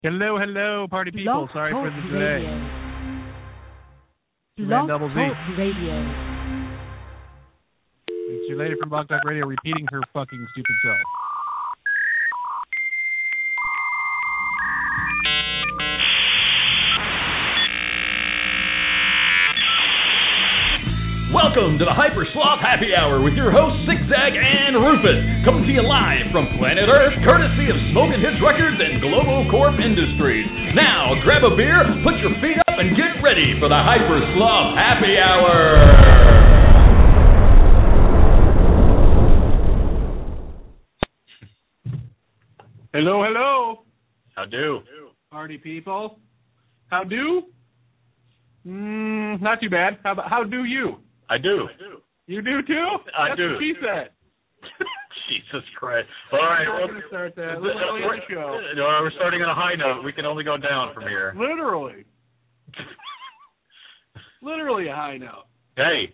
Hello, hello, party people. Blog Sorry for Talk the delay. Blog Double Z. Talk Radio. It's your lady from Blog Talk Radio repeating her fucking stupid self. Welcome to the Hyper Sloth Happy Hour with your hosts Zigzag and Rufus, coming to you live from planet Earth, courtesy of Smoking Hits Records and Globo Corp Industries. Now, grab a beer, put your feet up, and get ready for the Hyper Sloth Happy Hour. Hello, hello. How do? Party people. How do? Not too bad. How do you? I do. You do too? I That's do. What she said. Jesus Christ. All right. We're going to start that. A little early in the show. No, we're starting on a high note. We can only go down from here. Literally. Literally a high note. Hey.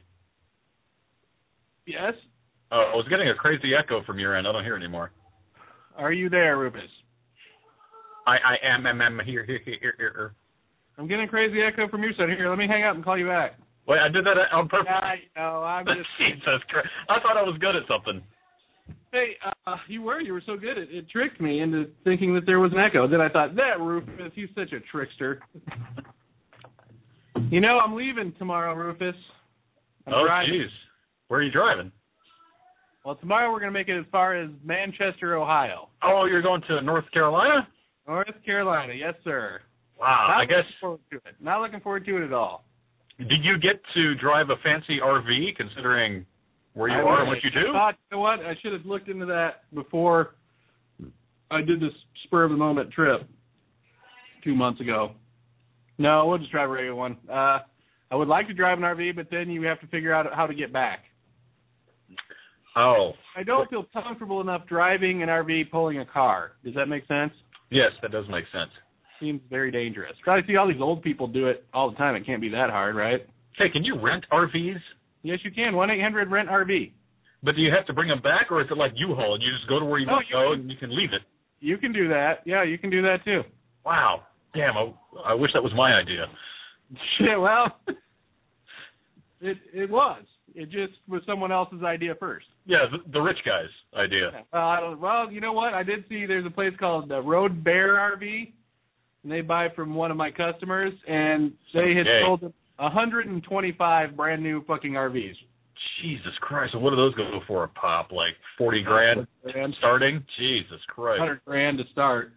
Yes? I was getting a crazy echo from your end. I don't hear it anymore. Are you there, Rufus? I am here. I'm getting a crazy echo from your side. Here, let me hang up and call you back. Wait, I did that on purpose. I know, I'm just... Jesus Christ. I thought I was good at something. Hey, you were so good. It tricked me into thinking that there was an echo. Then I thought, that Rufus, he's such a trickster. You know, I'm leaving tomorrow, Rufus. I'm driving. Jeez. Where are you driving? Well, tomorrow we're going to make it as far as Manchester, Ohio. Oh, you're going to North Carolina? North Carolina, yes, sir. Wow, Not I guess... looking forward to it. Not looking forward to it at all. Did you get to drive a fancy RV, considering where you are and what you do? I thought, you know what? I should have looked into that before I did this spur-of-the-moment trip 2 months ago. No, we'll just drive a regular one. I would like to drive an RV, but then you have to figure out how to get back. Oh. I don't feel comfortable enough driving an RV pulling a car. Does that make sense? Yes, that does make sense. Seems very dangerous. I see all these old people do it all the time. It can't be that hard, right? Hey, can you rent RVs? Yes, you can. 1-800-RENT-RV. But do you have to bring them back, or is it like U-Haul? You just go to where you want to go and you can leave it? You can do that. Yeah, you can do that too. Wow. Damn, I wish that was my idea. Shit, well, it was. It just was someone else's idea first. Yeah, the rich guy's idea. Well, you know what? I did see there's a place called Road Bear RV, and they buy from one of my customers, and they had sold them 125 brand new fucking RVs. Jesus Christ! So what do those go for a pop? Like 40 grand starting? Jesus Christ! 100 grand to start.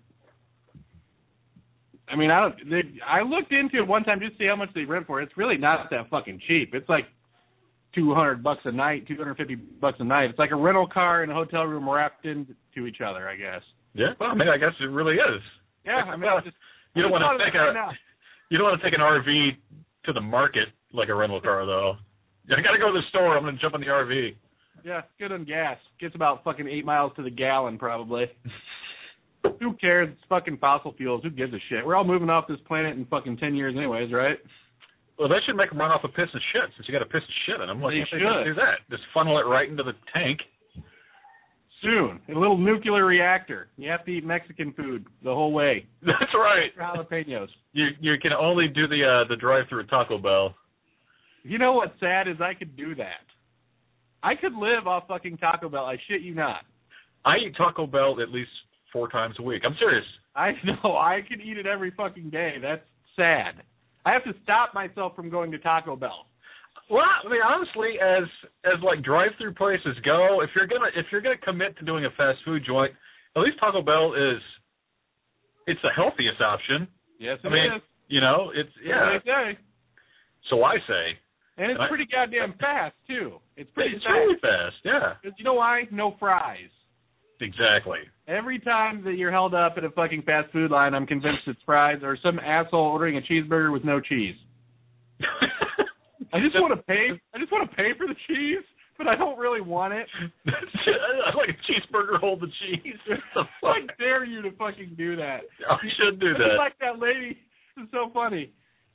I mean, I looked into it one time just to see how much they rent for. It's really not that fucking cheap. It's like $200 a night, $250 a night. It's like a rental car and a hotel room wrapped into each other, I guess. Yeah, well, I mean, I guess it really is. Yeah, I mean, you don't want to take an RV to the market like a rental car, though. I got to go to the store. I'm going to jump in the RV. Yeah, good on gas. Gets about fucking 8 miles to the gallon, probably. Who cares? It's fucking fossil fuels. Who gives a shit? We're all moving off this planet in fucking 10 years anyways, right? Well, they should make them run off a piss and shit, since you got a piss and shit in them. Why can't they do that? Just funnel it right into the tank. Soon. A little nuclear reactor. You have to eat Mexican food the whole way. That's right. Jalapenos. You can only do the drive-through at Taco Bell. You know what's sad is I could do that. I could live off fucking Taco Bell. I shit you not. I eat Taco Bell at least 4 times a week. I'm serious. I know. I could eat it every fucking day. That's sad. I have to stop myself from going to Taco Bell. Well, I mean, honestly, as like drive-through places go, if you're gonna commit to doing a fast food joint, at least Taco Bell it's the healthiest option. Yes, it is. You know, it's What they say. So I say. And it's pretty goddamn fast too. It's fast. Really fast, yeah. Because you know why? No fries. Exactly. Every time that you're held up at a fucking fast food line, I'm convinced it's fries or some asshole ordering a cheeseburger with no cheese. I just want to pay. I just want to pay for the cheese, but I don't really want it. I like a cheeseburger, hold the cheese. I dare you to fucking do that. I should do that. It's like that lady. It's so funny.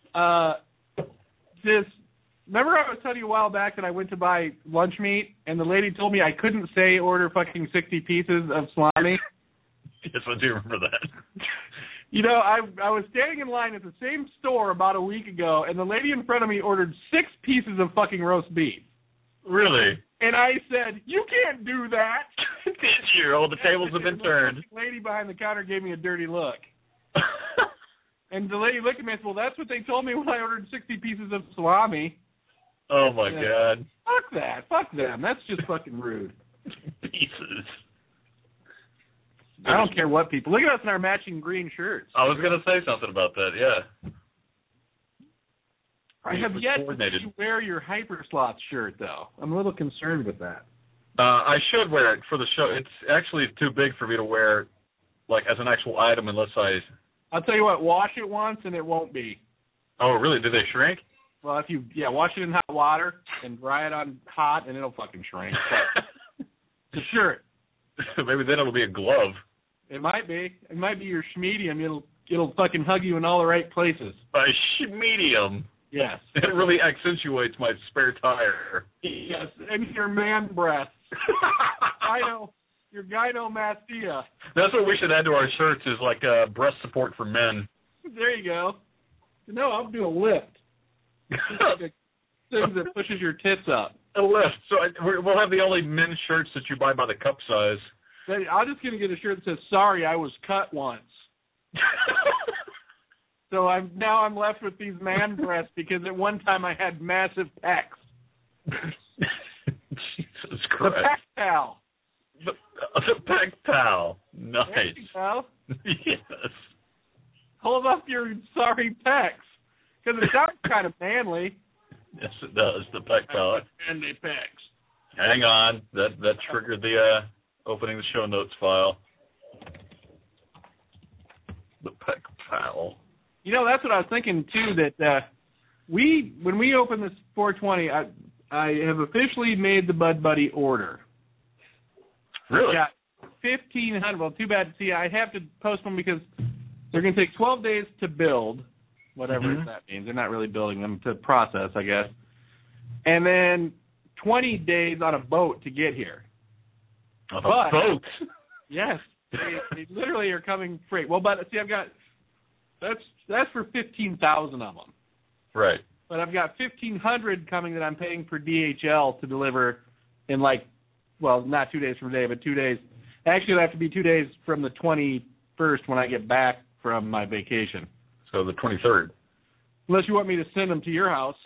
Remember I was telling you a while back that I went to buy lunch meat, and the lady told me I couldn't say order fucking 60 pieces of salami? Yes, I do remember that. You know, I was standing in line at the same store about a week ago, and the lady in front of me ordered 6 pieces of fucking roast beef. Really? And I said, "You can't do that." Did you? Oh, the tables have been turned. The lady behind the counter gave me a dirty look. And the lady looked at me and said, "Well, that's what they told me when I ordered 60 pieces of salami." Oh, my God. Fuck that. Fuck them. That's just fucking rude. Pieces. I don't care what people. Look at us in our matching green shirts. I was going to say something about that, yeah. I have yet to see you wear your Hypersloth shirt, though. I'm a little concerned with that. I should wear it for the show. It's actually too big for me to wear, like, as an actual item unless I... I'll tell you what, wash it once and it won't be. Oh, really? Do they shrink? Well, if you, wash it in hot water and dry it on hot and it'll fucking shrink. It's a shirt. Maybe then it'll be a glove. It might be. It might be your schmedium. It'll fucking hug you in all the right places. A schmedium? Yes. It really accentuates my spare tire. Yes, and your man breasts. Your gynomastia. That's what we should add to our shirts is like breast support for men. There you go. No, I'll do a lift. Thing that pushes your tits up. A lift. So we'll have the only men's shirts that you buy by the cup size. I'm just going to get a shirt that says, "Sorry, I was cut once." So I'm left with these man breasts because at one time I had massive pecs. Jesus Christ. The pec pal. The pec pal. Nice. There you go. Yes. Hold up your sorry pecs. Because it sounds kind of manly. Yes, it does. The pec pal. Manly pecs. Hang on. That triggered the opening the show notes file. The pec pal. You know, that's what I was thinking too. That when we open this 420, I have officially made the Bud Buddy order. Really? Yeah, 1,500. Well, too bad. See, I have to postpone because they're going to take 12 days to build, whatever that means. They're not really building them, to process, I guess. And then 20 days on a boat to get here. On a boat? Yes. They literally are coming freight. Well, but see, I've got that's for 15,000 of them. Right. But I've got 1,500 coming that I'm paying for DHL to deliver in not 2 days from today, but 2 days. Actually, it'll have to be 2 days from the 21st when I get back from my vacation. So the 23rd. Unless you want me to send them to your house.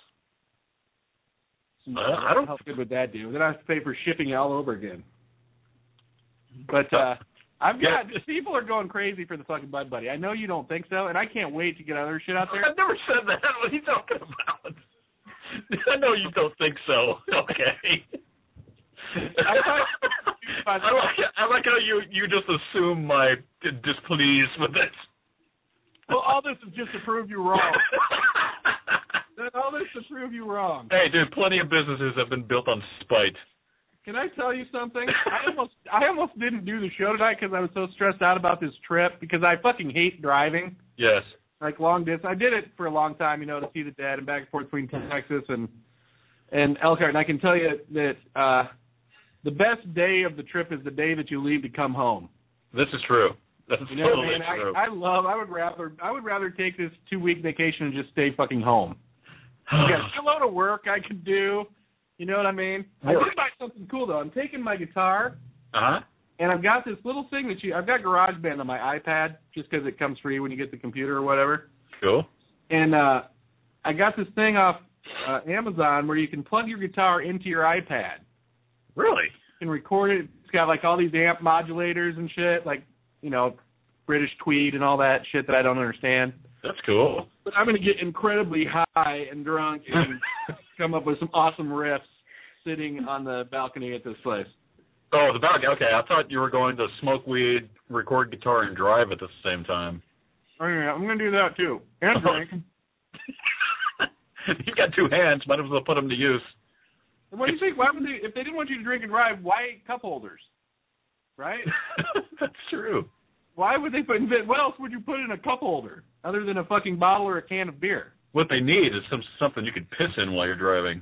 I don't. How good would that do? Then I have to pay for shipping all over again. But people are going crazy for the fucking Bud Buddy. I know you don't think so, and I can't wait to get other shit out there. I've never said that. What are you talking about? I know you don't think so. Okay. I like how you just assume my displeased with this. Well, all this is just to prove you wrong. All this to prove you wrong. Hey, dude, plenty of businesses have been built on spite. Can I tell you something? I almost didn't do the show tonight because I was so stressed out about this trip because I fucking hate driving. Yes. Like long distance. I did it for a long time, to see the dad and back and forth between Texas and Elkhart. And I can tell you that the best day of the trip is the day that you leave to come home. This is true. That's totally true. I would rather take this 2-week vacation and just stay fucking home. I got a load of work I could do. You know what I mean? I did buy something cool though. I'm taking my guitar. And I've got this little thing I've got GarageBand on my iPad just because it comes free when you get the computer or whatever. Cool. And I got this thing off Amazon where you can plug your guitar into your iPad. Really? You can record it. It's got like all these amp modulators and shit, like, British Tweed and all that shit that I don't understand. That's cool. But I'm going to get incredibly high and drunk and come up with some awesome riffs sitting on the balcony at this place. Oh, the balcony. Okay, I thought you were going to smoke weed, record guitar, and drive at the same time. Oh, yeah, I'm going to do that too. And drink. You've got 2 hands. Might as well put them to use. What do you think? Why would they, if they didn't want you to drink and drive, why cup holders? Right? That's true. Why would they what else would you put in a cup holder other than a fucking bottle or a can of beer? What they need is something you could piss in while you're driving.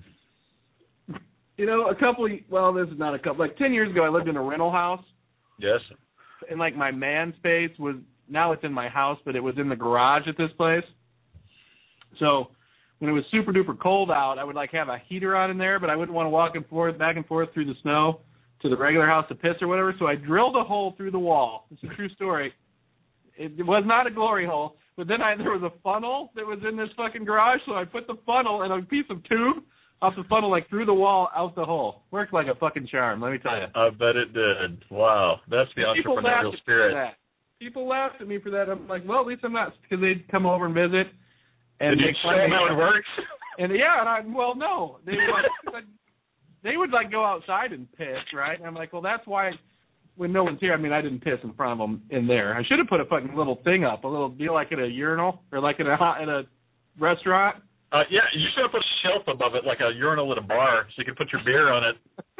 This is not 10 years ago I lived in a rental house. Yes. And my man space was now it's in my house, but it was in the garage at this place. So when it was super duper cold out, I would like have a heater on in there, but I wouldn't want to walk back and forth through the snow to the regular house to piss or whatever. So I drilled a hole through the wall. It's a true story. It was not a glory hole, but then there was a funnel that was in this fucking garage, so I put the funnel and a piece of tube off the funnel like through the wall out the hole. Worked like a fucking charm, let me tell you. I bet it did. Wow, that's the entrepreneurial spirit. People laughed at me for that. I'm like, well, at least I'm not, because they'd come over and visit. And did you show them how it works? And yeah, and no, they would like go outside and piss, right? And I'm like, well, that's why when no one's here. I mean, I didn't piss in front of them in there. I should have put a fucking little thing up, a little deal like at a urinal or like at a restaurant. Yeah, you should have put a shelf above it, like a urinal at a bar, so you could put your beer on it.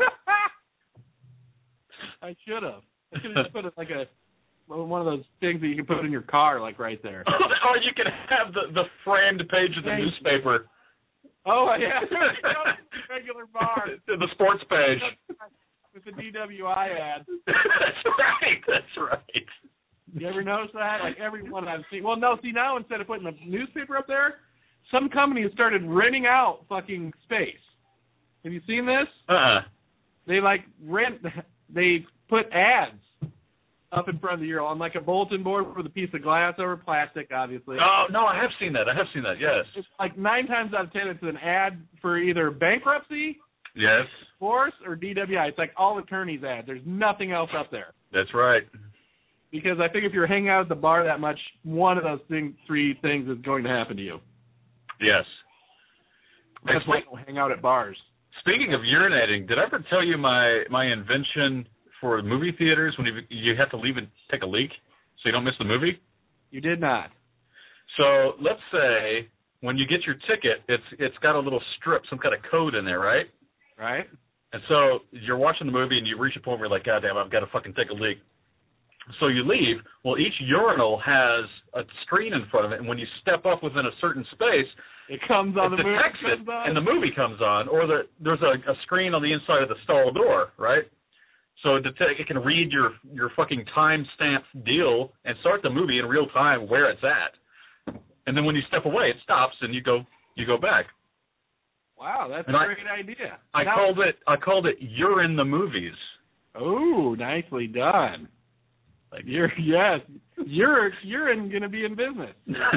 I should have. I should have just put it like one of those things that you can put in your car, like right there. Or you can have the framed page of the newspaper. Oh, yeah. Regular bar. The sports page. With the DWI ad. That's right. You ever notice that? Like every one I've seen. Well, no, see, now instead of putting the newspaper up there, some companies started renting out fucking space. Have you seen this? They they put ads up in front of the urinal on like a bulletin board with a piece of glass over plastic, obviously. Oh, no, I have seen that, yes. It's like 9 times out of 10, it's an ad for either bankruptcy, yes, divorce, or DWI. It's like all attorneys' ads. There's nothing else up there. That's right. Because I think if you're hanging out at the bar that much, one of those 3 things is going to happen to you. Yes. That's why I don't hang out at bars. Speaking of urinating, did I ever tell you my invention for movie theaters when you have to leave and take a leak so you don't miss the movie? You did not. So let's say when you get your ticket, it's got a little strip, some kind of code in there, right? Right. And so you're watching the movie and you reach a point where you're like, God damn, I've got to fucking take a leak. So you leave. Well, each urinal has a screen in front of it, and when you step up within a certain space, it comes on, the movie comes on. And the movie comes on, or there's a screen on the inside of the stall door, right? So it can read your fucking time-stamped deal and start the movie in real time where it's at. And then when you step away, it stops and you go back. Wow, that's a great idea. I called it You're in the Movies. Oh, nicely done. Like you're going to be in business.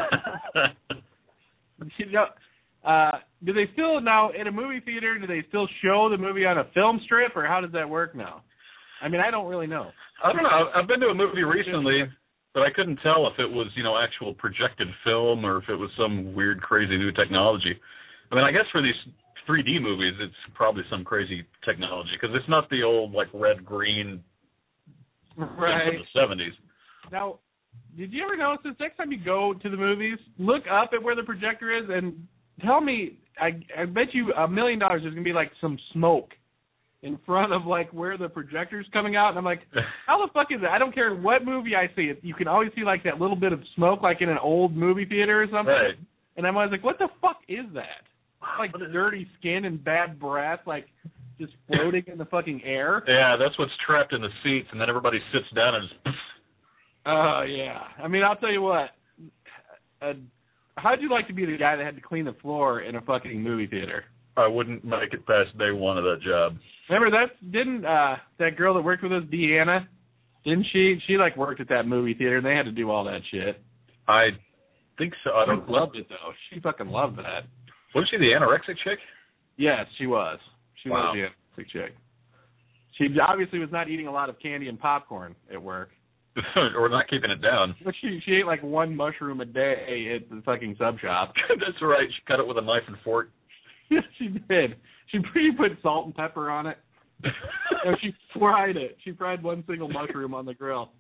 Do they still now in a movie theater? Do they still show the movie on a film strip, or how does that work now? I mean, I don't really know. I don't know. I've been to a movie recently, but I couldn't tell if it was actual projected film or if it was some weird, crazy new technology. I mean, I guess for these 3D movies, it's probably some crazy technology because it's not the old like red green. Right. From the 70s. Now, did you ever notice this? Next time you go to the movies, look up at where the projector is and tell me, I bet you $1 million there's going to be like some smoke in front of like where the projector's coming out. And I'm like, how the fuck is it? I don't care what movie I see. You can always see like that little bit of smoke like in an old movie theater or something. Right. And I'm always like, what the fuck is that? Like dirty skin and bad breath, like just floating in the fucking air. Yeah, that's what's trapped in the seats, and then everybody sits down and just. Oh, yeah. I mean, I'll tell you what. How'd you like to be the guy that had to clean the floor in a fucking movie theater? I wouldn't make it past day one of that job. Remember didn't that girl that worked with us, Deanna, didn't she? She like worked at that movie theater, and they had to do all that shit. I think so. I don't loved it though. She fucking loved that. Wasn't she the anorexic chick? Yes, she was. She wow. was the anorexic chick. She obviously was not eating a lot of candy and popcorn at work. Or not keeping it down. But she ate like one mushroom a day at the fucking sub shop. That's right. She cut it with a knife and fork. Yes, she did. She put salt and pepper on it. And she fried it. She fried one single mushroom on the grill.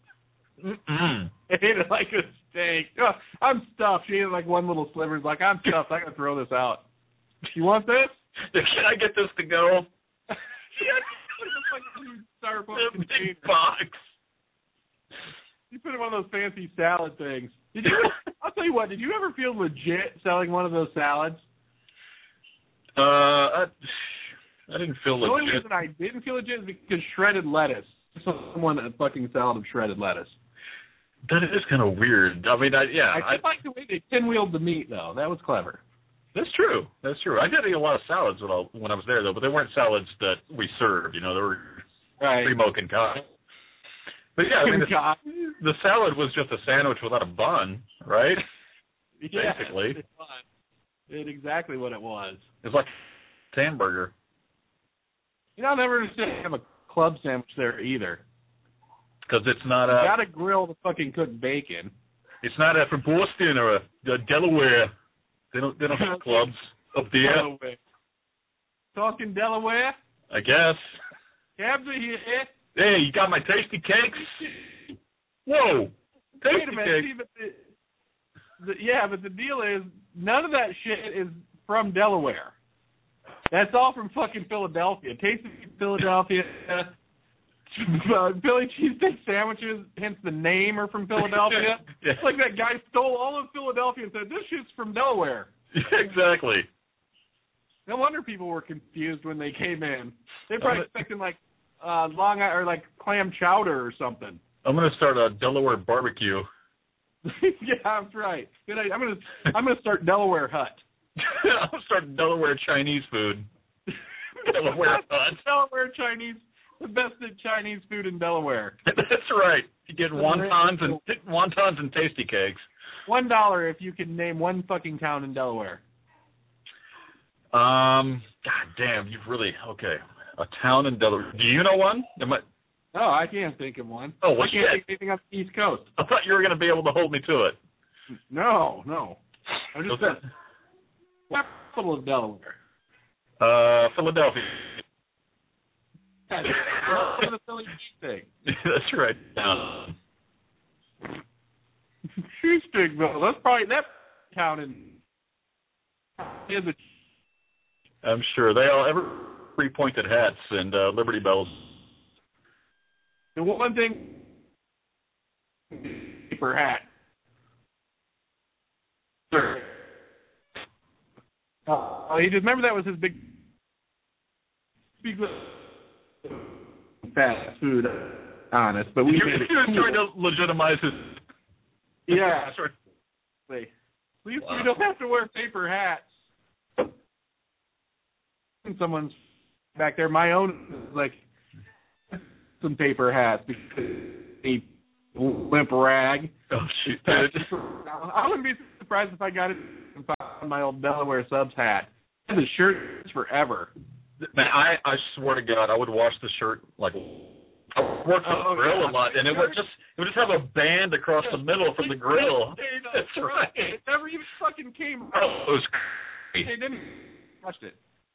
Ate it like a steak. Oh, I'm stuffed. She ate like one little sliver. Like, I'm stuffed. I gotta throw this out. You want this? Can I get this to go? She had like a huge styrofoam container. Big box. You put it in one of those fancy salad things. Did you? I'll tell you what. Did you ever feel legit selling one of those salads? I didn't feel legit. The only reason I didn't feel legit is because shredded lettuce. Someone a fucking salad of shredded lettuce. That is kind of weird. I mean, I did like the way they pinwheeled the meat, though. That was clever. That's true. I did eat a lot of salads when I was there, though, but they weren't salads that we served. They were primo concoct. But yeah, I mean, the salad was just a sandwich without a bun, right? Yeah, basically. It's exactly what it was. It's like a hamburger. I'll never understand have a club sandwich there either. Because it's not you gotta grill to fucking cook bacon. It's not from Boston or Delaware. They don't have clubs up there. Delaware. Talking Delaware? I guess. Cabs are here. Hey, you got my tasty cakes? Whoa. Tasty cakes. See, but the deal is, none of that shit is from Delaware. That's all from fucking Philadelphia. Tasty Philadelphia. Philly cheesesteak sandwiches, hence the name, are from Philadelphia. Yeah. It's like that guy stole all of Philadelphia and said, this shit's from Delaware. Exactly. No wonder people were confused when they came in. They probably expected like like clam chowder or something. I'm gonna start a Delaware barbecue. Yeah, that's right. Good idea. I'm gonna start Delaware Hut. I'm gonna start Delaware Chinese food. Delaware Hut. Delaware Chinese. The best Chinese food in Delaware. That's right. You get wontons and tasty cakes. $1 if you can name one fucking town in Delaware. God damn, you've really a town in Delaware. Do you know one? No, I can't think of one. Oh, I can't think of anything on the East Coast. I thought you were going to be able to hold me to it. No. I'm just capital of Delaware. Philadelphia. The Philly cheesesteak. That's right. Cheesesteakville. That's probably that town in. I'm sure they all every pointed hats and Liberty Bells. The one thing, paper hat. You just remember that was his big fast food, honest, but we made it cool. Trying to legitimize his. Yeah. At least we don't have to wear paper hats. Someone's back there. My own like some paper hats because a limp rag. Oh shit! I wouldn't be surprised if I got it and found my old Delaware Subs hat. I had the shirts forever. Man, I swear to God, I would wash the shirt like I worked on the grill a lot, and it would just have a band across the middle from the grill. That's right. It never even fucking came out. Oh, it was crazy. They didn't touch it.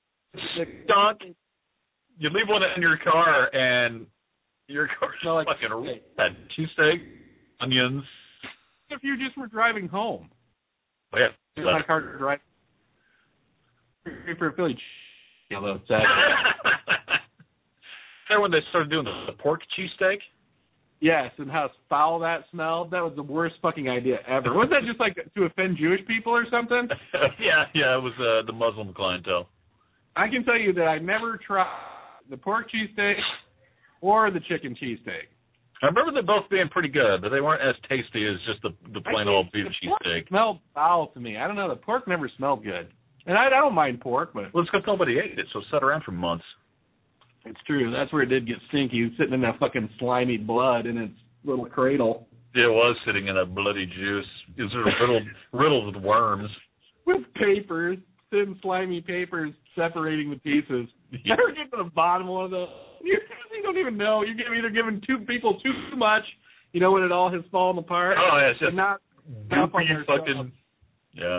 You leave one in your car, and your car's like fucking red. Cheesesteak, onions. If you just were driving home. Oh, yeah. My car to drive. For a Philly. Although it's sad. Remember when they started doing the pork cheesesteak? Yes, and how foul that smelled. That was the worst fucking idea ever. Wasn't that just like to offend Jewish people or something? Yeah, it was the Muslim clientele. I can tell you that I never tried the pork cheesesteak or the chicken cheesesteak. I remember them both being pretty good, but they weren't as tasty as just the plain old beef cheesesteak. It smelled foul to me. I don't know. The pork never smelled good. And I don't mind pork, but... Well, it's because nobody ate it, so it sat around for months. It's true. That's where it did get stinky. It was sitting in that fucking slimy blood in its little cradle. Yeah, it was sitting in a bloody juice. It was riddled with worms. With papers, thin, slimy papers separating the pieces. You ever get to the bottom of one of those? You don't even know. You're either giving two people too much, when it all has fallen apart. Oh, yeah, it's just not fucking... Yeah.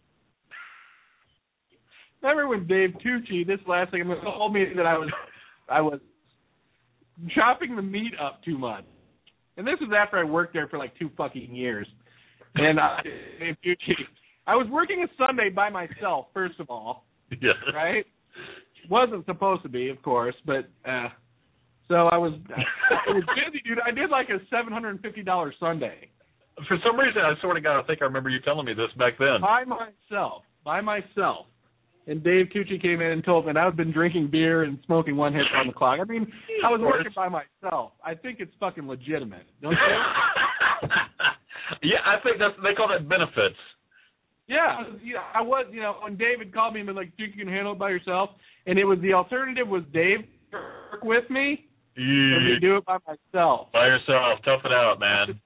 Remember when Dave Tucci, this last thing, told me that I was chopping the meat up too much. And this was after I worked there for like 2 fucking years. And Dave Tucci, I was working a Sunday by myself, first of all. Yeah. Right? Wasn't supposed to be, of course, but so I was busy, dude. I did like a $750 Sunday. For some reason, I sort of I think I remember you telling me this back then. By myself. And Dave Tucci came in and told me, and I've been drinking beer and smoking one hit on the clock. I mean, I was working by myself. I think it's fucking legitimate, don't you? Yeah, I think they call that benefits. Yeah, I was, when David called me and was like, "Dude, you can handle it by yourself," and it was the alternative was Dave work with me, or me do it by myself. By yourself, tough it out, man.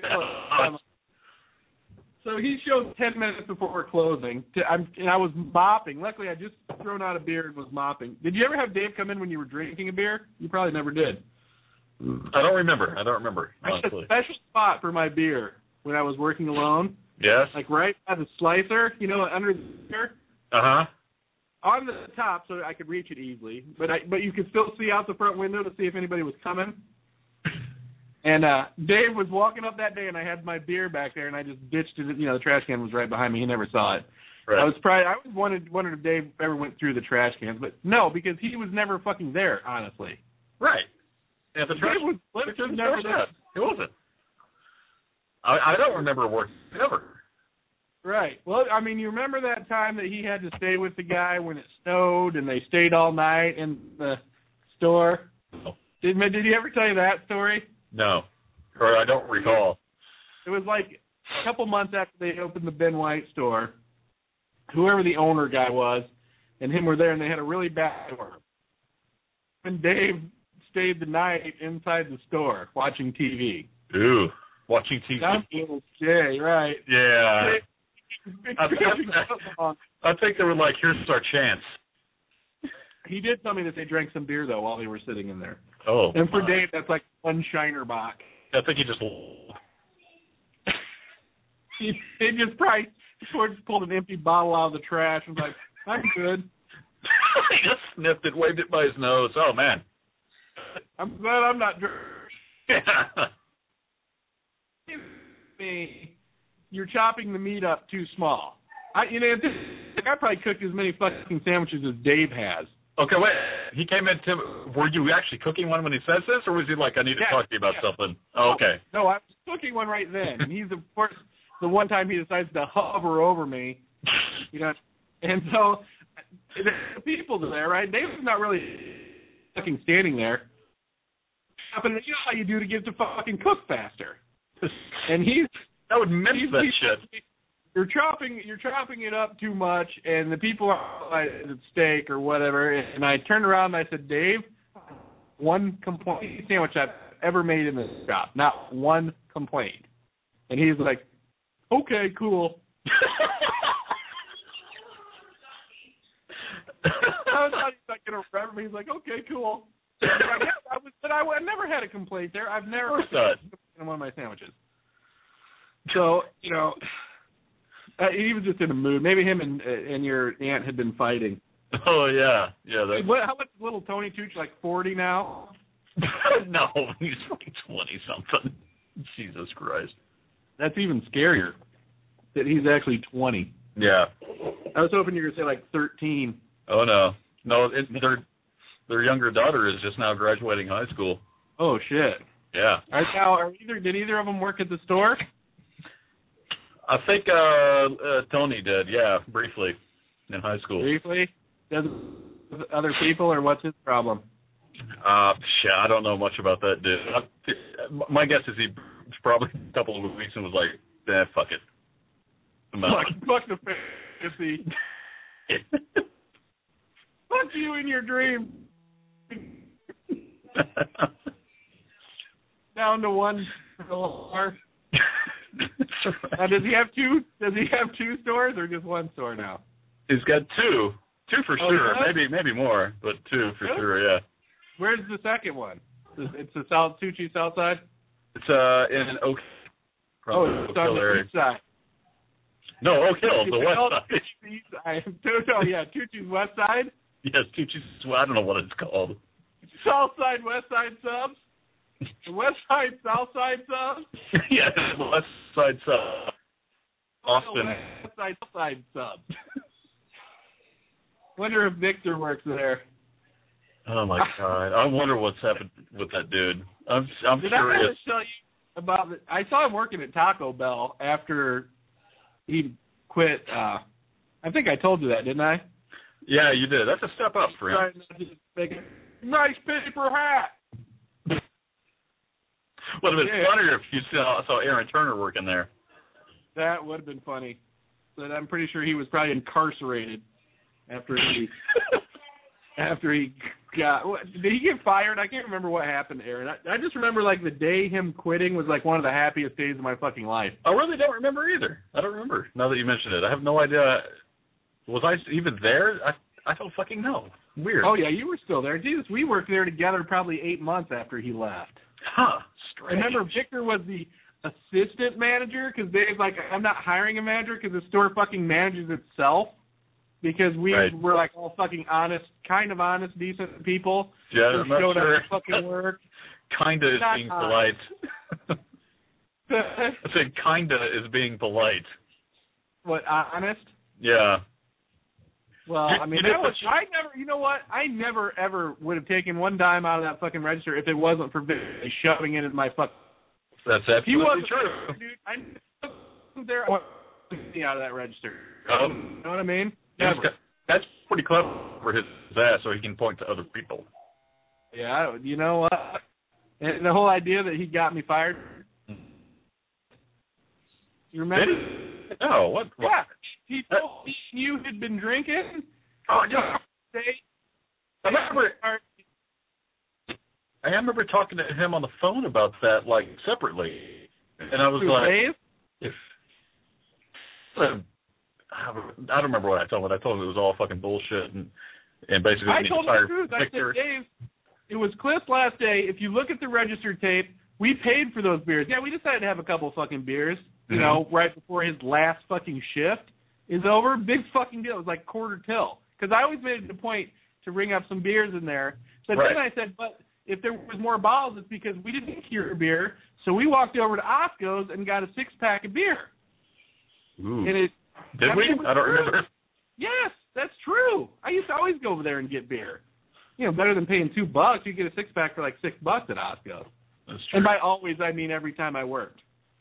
So he shows 10 minutes before we're closing, and I was mopping. Luckily, I just thrown out a beer and was mopping. Did you ever have Dave come in when you were drinking a beer? You probably never did. I don't remember. I had a special spot for my beer when I was working alone. Yes. Like right by the slicer, under the beer. Uh-huh. On the top, so I could reach it easily. But you could still see out the front window to see if anybody was coming. And Dave was walking up that day, and I had my beer back there, and I just ditched it. The trash can was right behind me. He never saw it. Right. I was wondering if Dave ever went through the trash cans, but no, because he was never fucking there, honestly. Right. Yeah, the trash was never there. It wasn't. I don't remember working ever. Right. Well, I mean, you remember that time that he had to stay with the guy when it snowed, and they stayed all night in the store? No. Did he ever tell you that story? No. Or I don't recall. It was like a couple months after they opened the Ben White store. Whoever the owner guy was and him were there, and they had a really bad store. And Dave stayed the night inside the store watching TV. Ooh, watching TV. That's a little gay, right? Yeah. I think they were like, here's our chance. He did tell me that they drank some beer, though, while they were sitting in there. Oh. And for Dave, that's like one Shiner box. I think he just... he just probably pulled an empty bottle out of the trash and was like, I'm good. He just sniffed it, waved it by his nose. Oh, man. I'm glad I'm not drunk. You're chopping the meat up too small. I probably cooked as many fucking sandwiches as Dave has. Okay, wait. He came in were you actually cooking one when he says this, or was he like, I need to talk to you about something? Oh, okay. No, I was cooking one right then. And he's, of course, the one time he decides to hover over me. And so the people there, right? Dave's not really fucking standing there. And you know how you do to get to fucking cook faster. And that would mince that shit. You're chopping it up too much, and the people are like at steak or whatever. And I turned around and I said, Dave, one complaint sandwich I've ever made in this shop, not one complaint. And he's like, okay, cool. I was not going to remember me. He's like, okay, cool. I never had a complaint there. I've never in one of my sandwiches. So, he was just in a mood. Maybe him and your aunt had been fighting. Oh, yeah. How much is little Tony Tooch, like 40 now? No, he's like 20-something. Jesus Christ. That's even scarier, that he's actually 20. Yeah. I was hoping you were going to say like 13. Oh, no. No, their younger daughter is just now graduating high school. Oh, shit. Yeah. Did either of them work at the store? I think Tony did, yeah, briefly in high school. Briefly? Does other people, or what's his problem? Shit, I don't know much about that dude. My guess is he probably a couple of weeks and was like, fuck it. Fuck the fantasy. Fuck you in your dream. Down to one store. Now, does he have two? Does he have two stores or just one store now? He's got two for sure. Yeah? Maybe more, but two for sure. Yeah. Where's the second one? It's the Tucci South Side. It's in Oak. It's on the east side. No, Oak Hill, the west side. Yeah, Tucci's west side. Yes, Tucci's. I don't know what it's called. South side, west side subs. The west side, south side subs. Yeah, the west side subs. Austin. West side, south side subs. Wonder if Victor works there. Oh my God! I wonder what's happened with that dude. I'm Did curious. I ever tell you about? I saw him working at Taco Bell after he quit. I think I told you that, didn't I? Yeah, you did. That's a step up for him. Trying to just make a nice paper hat. Would have been Yeah. funnier if you saw Aaron Turner working there. That would have been funny. But I'm pretty sure he was probably incarcerated after he got. Did he get fired? I can't remember what happened to Aaron. I just remember like the day him quitting was like one of the happiest days of my fucking life. I really don't remember either. I don't remember. Now that you mention it, I have no idea. Was I even there? I don't fucking know. Weird. Oh yeah, you were still there. Jesus, we worked there together probably 8 months after he left. Huh. Strange. I remember Victor was the assistant manager because Dave's like, I'm not hiring a manager because the store fucking manages itself because we were like all fucking honest, kind of honest, decent people. Yeah, who I'm not showed sure. up to fucking work. Kinda is Not being polite. I said kinda is being polite. What, honest? Yeah. Well, I mean, you I never, you know what? I never ever would have taken one dime out of that fucking register if it wasn't for Victor shoving it in my fucking. That's absolutely He wasn't true. Dude, I wasn't there. I wanted me out of that register. You know what I mean? Yeah, Never. that's pretty clever for his ass, so he can point to other people. Yeah, you know what? And the whole idea that he got me fired. You remember? No, what? Yeah, he told me you had been drinking. Oh, yeah. I remember talking to him on the phone about that, like, separately. And I was like, Dave? I don't remember what I told him. I told him it was all fucking bullshit and basically I told him the truth. Victor. I said, Dave, it was Cliff's last day. If you look at the register tape, we paid for those beers. Yeah, we decided to have a couple fucking beers, you know, right before his last fucking shift is over. Big fucking deal. It was like quarter till. Because I always made it a point to ring up some beers in there. But then I said, but if there was more bottles, it's because we didn't hear beer. So we walked over to Osco's and got a 6-pack of beer. Ooh. And Did we? I don't remember. Yes, that's true. I used to always go over there and get beer. You know, better than paying $2. You get a 6-pack for like $6 at Osco. That's true. And by always, I mean every time I worked.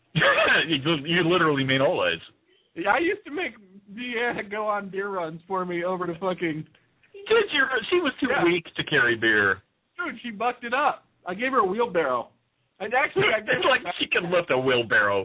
You literally mean always. I used to make Deanna go on beer runs for me over to fucking. She was too weak to carry beer. Dude, she bucked it up. I gave her a wheelbarrow. And actually, I gave It's like she can lift a wheelbarrow.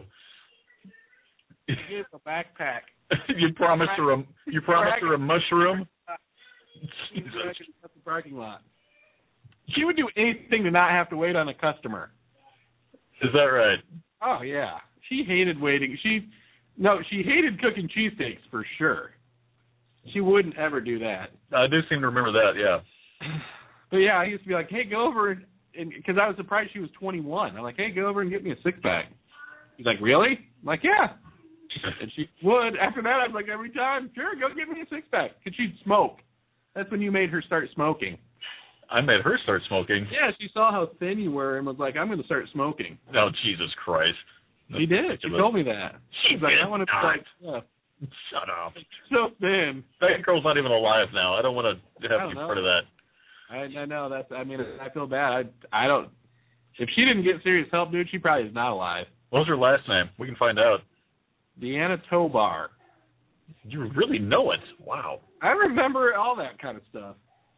her a backpack. You promised her a mushroom. Jesus. At the parking lot. She would do anything to not have to wait on a customer. Is that right? Oh yeah. She hated waiting. She hated cooking cheesesteaks for sure. She wouldn't ever do that. I do seem to remember that, yeah. But yeah, I used to be like, hey, go over and because I was surprised she was 21. I'm like, hey, go over and get me a 6-pack. She's like, really? I'm like, yeah. And she would. After that, I was like, every time, sure, go get me a 6-pack. Because she'd smoke. That's when you made her start smoking. I made her start smoking. Yeah, she saw how thin you were and was like, I'm going to start smoking. Oh, Jesus Christ. She did. She told me that. She's like, I want to start. Yeah. Shut up. So thin. That girl's not even alive now. I don't want to have to be part of that. I know. I mean, I feel bad. I don't. If she didn't get serious help, dude, she probably is not alive. What was her last name? We can find out. Deanna Tobar. You really know it. Wow. I remember all that kind of stuff.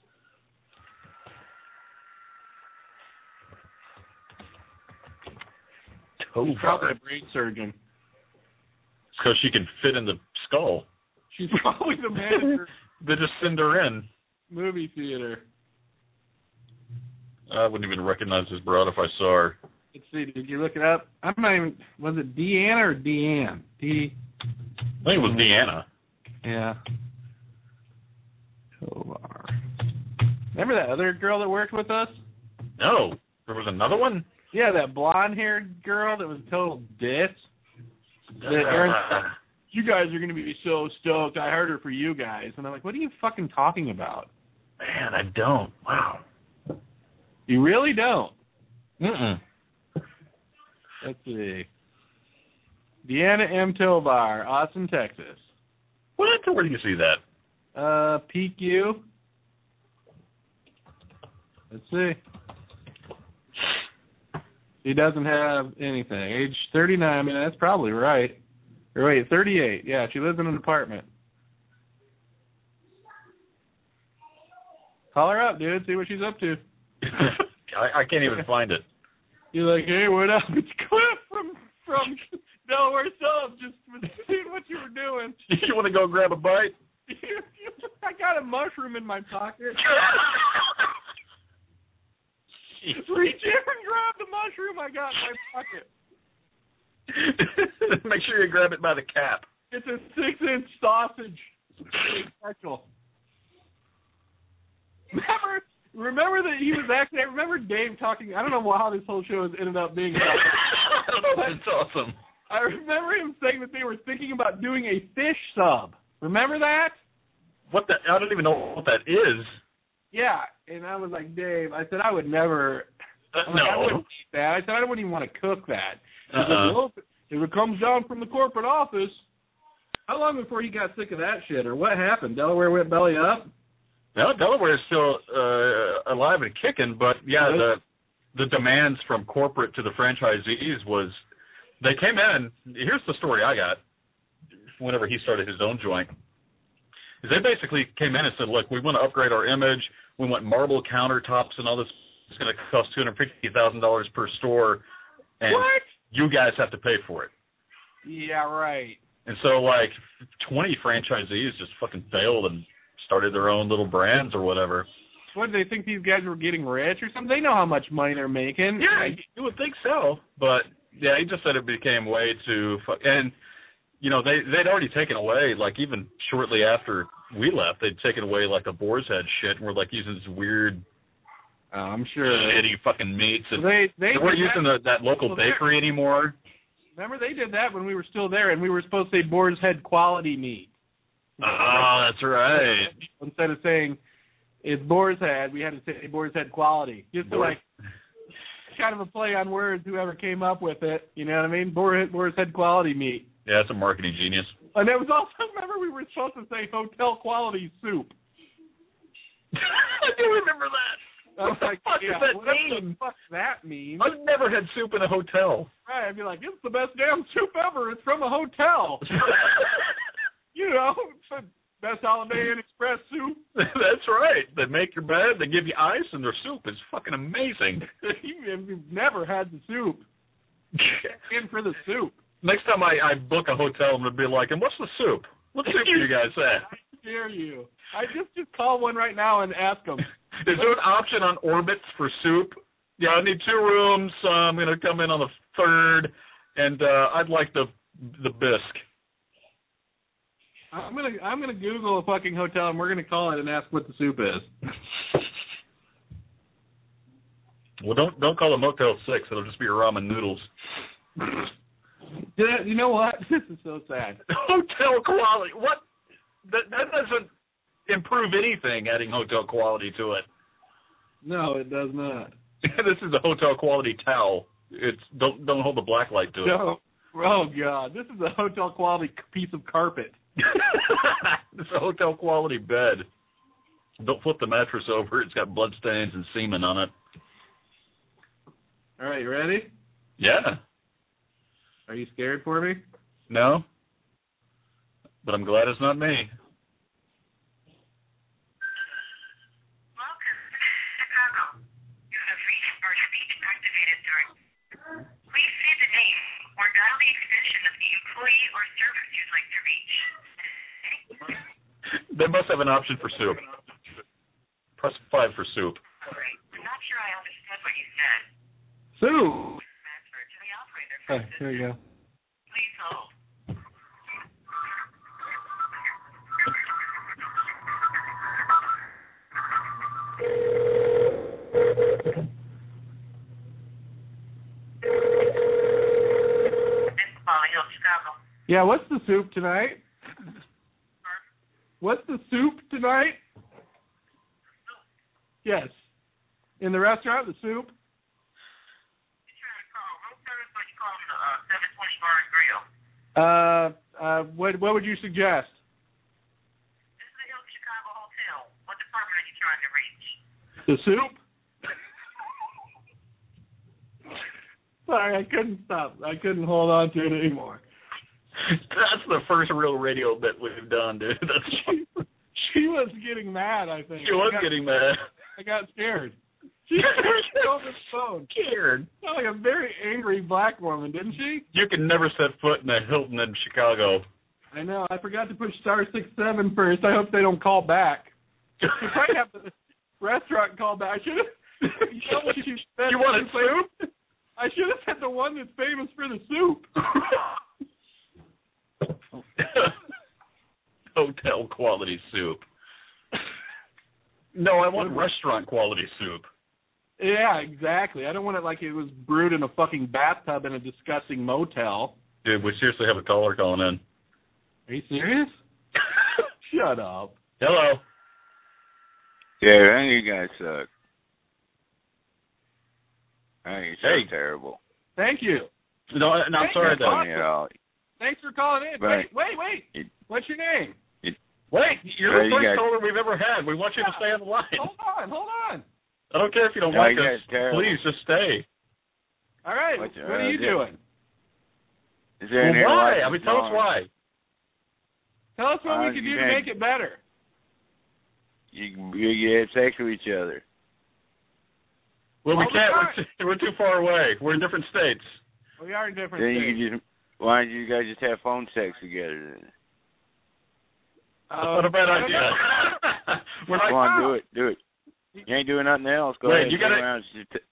She's probably a brain surgeon. Because she can fit in the skull. She's probably the manager. They just send her in. Movie theater. I wouldn't even recognize this broad if I saw her. Let's see. Did you look it up? I'm not even. Was it Deanna or Deanne? I think it was Deanna. Yeah. Tovar. Remember that other girl that worked with us? No. There was another one? Yeah, that blonde-haired girl that was a total ditz. You guys are going to be so stoked. I heard her for you guys. And I'm like, what are you fucking talking about? Man, I don't. Wow. You really don't? Mm-mm. Let's see. Deanna M. Tovar, Austin, Texas. Where do you see that? PQ. Let's see. He doesn't have anything. Age 39. I mean, that's probably right. Or wait, 38. Yeah, she lives in an apartment. Call her up, dude. See what she's up to. I can't even find it. You're like, hey, what up? It's Cliff from Delaware Subs. Just seeing what you were doing. You want to go grab a bite? I got a mushroom in my pocket. Reach in and grab the mushroom I got in my pocket. Make sure you grab it by the cap. It's a 6-inch sausage. Special. Remember that he was actually. I remember Dave talking. I don't know how this whole show has ended up being. I don't know, but it's awesome. I remember him saying that they were thinking about doing a fish sub. Remember that? What the? I don't even know what that is. Yeah, and I was like, Dave. I said I would never. No. I wouldn't eat that. I said I wouldn't even want to cook that. He said, well, if it comes down from the corporate office. How long before he got sick of that shit, or what happened? Delaware went belly up? No, Delaware is still alive and kicking, but yeah, the demands from corporate to the franchisees was they came in. Here's the story I got whenever he started his own joint. Is they basically came in and said, look, we want to upgrade our image. We want marble countertops and all this. It's going to cost $250,000 per store, and what? You guys have to pay for it. Yeah, right. And so, like, 20 franchisees just fucking failed and started their own little brands or whatever. What, did they think these guys were getting rich or something? They know how much money they're making. Yeah, you would think so. But, yeah, he just said it became way too and, you know, they'd already taken away, like, even shortly after we left, they'd taken away, like, the boar's head shit and were, like, using this weird I'm sure. shitty fucking meats. And they weren't using that local bakery anymore. Remember, they did that when we were still there, and we were supposed to say Boar's Head quality meat. Oh, that's right. Instead of saying it's Boar's Head, we had to say Boar's Head quality. Just to, like, kind of a play on words, whoever came up with it. You know what I mean? Boar's Head quality meat. Yeah, it's a marketing genius. And it was also, remember, we were supposed to say hotel quality soup. I do remember that. I was like, what the fuck does that mean? What the fuck that mean? I've never had soup in a hotel. Right, I'd be like, it's the best damn soup ever. It's from a hotel. You know, it's the best Holiday Inn Express soup. That's right. They make your bed, they give you ice, and their soup is fucking amazing. You've never had the soup. In for the soup. Next time I book a hotel, I'm going to be like, and what's the soup? What soup do you guys have? I dare you. I just call one right now and ask them. Is there an option on Orbitz for soup? Yeah, I need 2 rooms. I'm going to come in on the 3rd, and I'd like the bisque. I'm gonna Google a fucking hotel, and we're gonna call it and ask what the soup is. Well, don't call it Motel 6. It'll just be your ramen noodles. You know what? This is so sad. Hotel quality. What? That doesn't improve anything. Adding hotel quality to it. No, it does not. This is a hotel quality towel. It's don't hold the black light to it. No. Oh God, this is a hotel quality piece of carpet. It's a hotel quality bed. Don't flip the mattress over. It's got blood stains and semen on it. All right, you ready? Yeah. Are you scared for me? No. But I'm glad it's not me. Welcome to Chicago. You have reached our speech activated directory. Please say the name or dial the extension of the employee or service you'd like to reach. They must have an option for soup. Press 5 for soup. Sorry, I'm not sure I understood what you said. Soup. Transfer to the operator for Oh, there you go. Please hold. This is Molly Hill, Chicago. Yeah, what's the soup tonight? What's the soup tonight? Yes. In the restaurant, the soup? You trying to call room service or you calling the 720 Bar and Grill? What would you suggest? This is the Hill Chicago Hotel. What department are you trying to reach? The soup? Sorry, I couldn't stop. I couldn't hold on to it anymore. That's the first real radio bit we've done, dude. She was getting mad, I think. She was getting mad. I got scared. She scared over the phone. Scared. Sounded like a very angry black woman, didn't she? You can never set foot in a Hilton in Chicago. I know. I forgot to push *67 first. I hope they don't call back. We might have the restaurant call back. I should have. You know what you said? You want a soup? I should have said the one that's famous for the soup. Hotel quality soup. No, I want restaurant quality soup. Yeah, exactly. I don't want it like it was brewed in a fucking bathtub in a disgusting motel. Dude, we seriously have a caller calling in. Are you serious? Shut up. Hello. Yeah, I think you guys suck. I think you're so terrible. Thank you. No, I'm sorry though. Awesome. Thanks for calling in. But Wait. What's your name? Wait, you're the first caller we've ever had. We want you to stay on the line. Hold on. I don't care if you don't like us. Please, just stay. All right. What are you doing? Is there why? I mean, tell us why. Tell us what we can do to make it better. You have sex with each other. Well, we can't. We're too far away. We're in different states. We are in different states. Why don't you guys just have phone sex together then? That's not a bad idea. Come on, do it. You ain't doing nothing else. Go ahead. You gotta.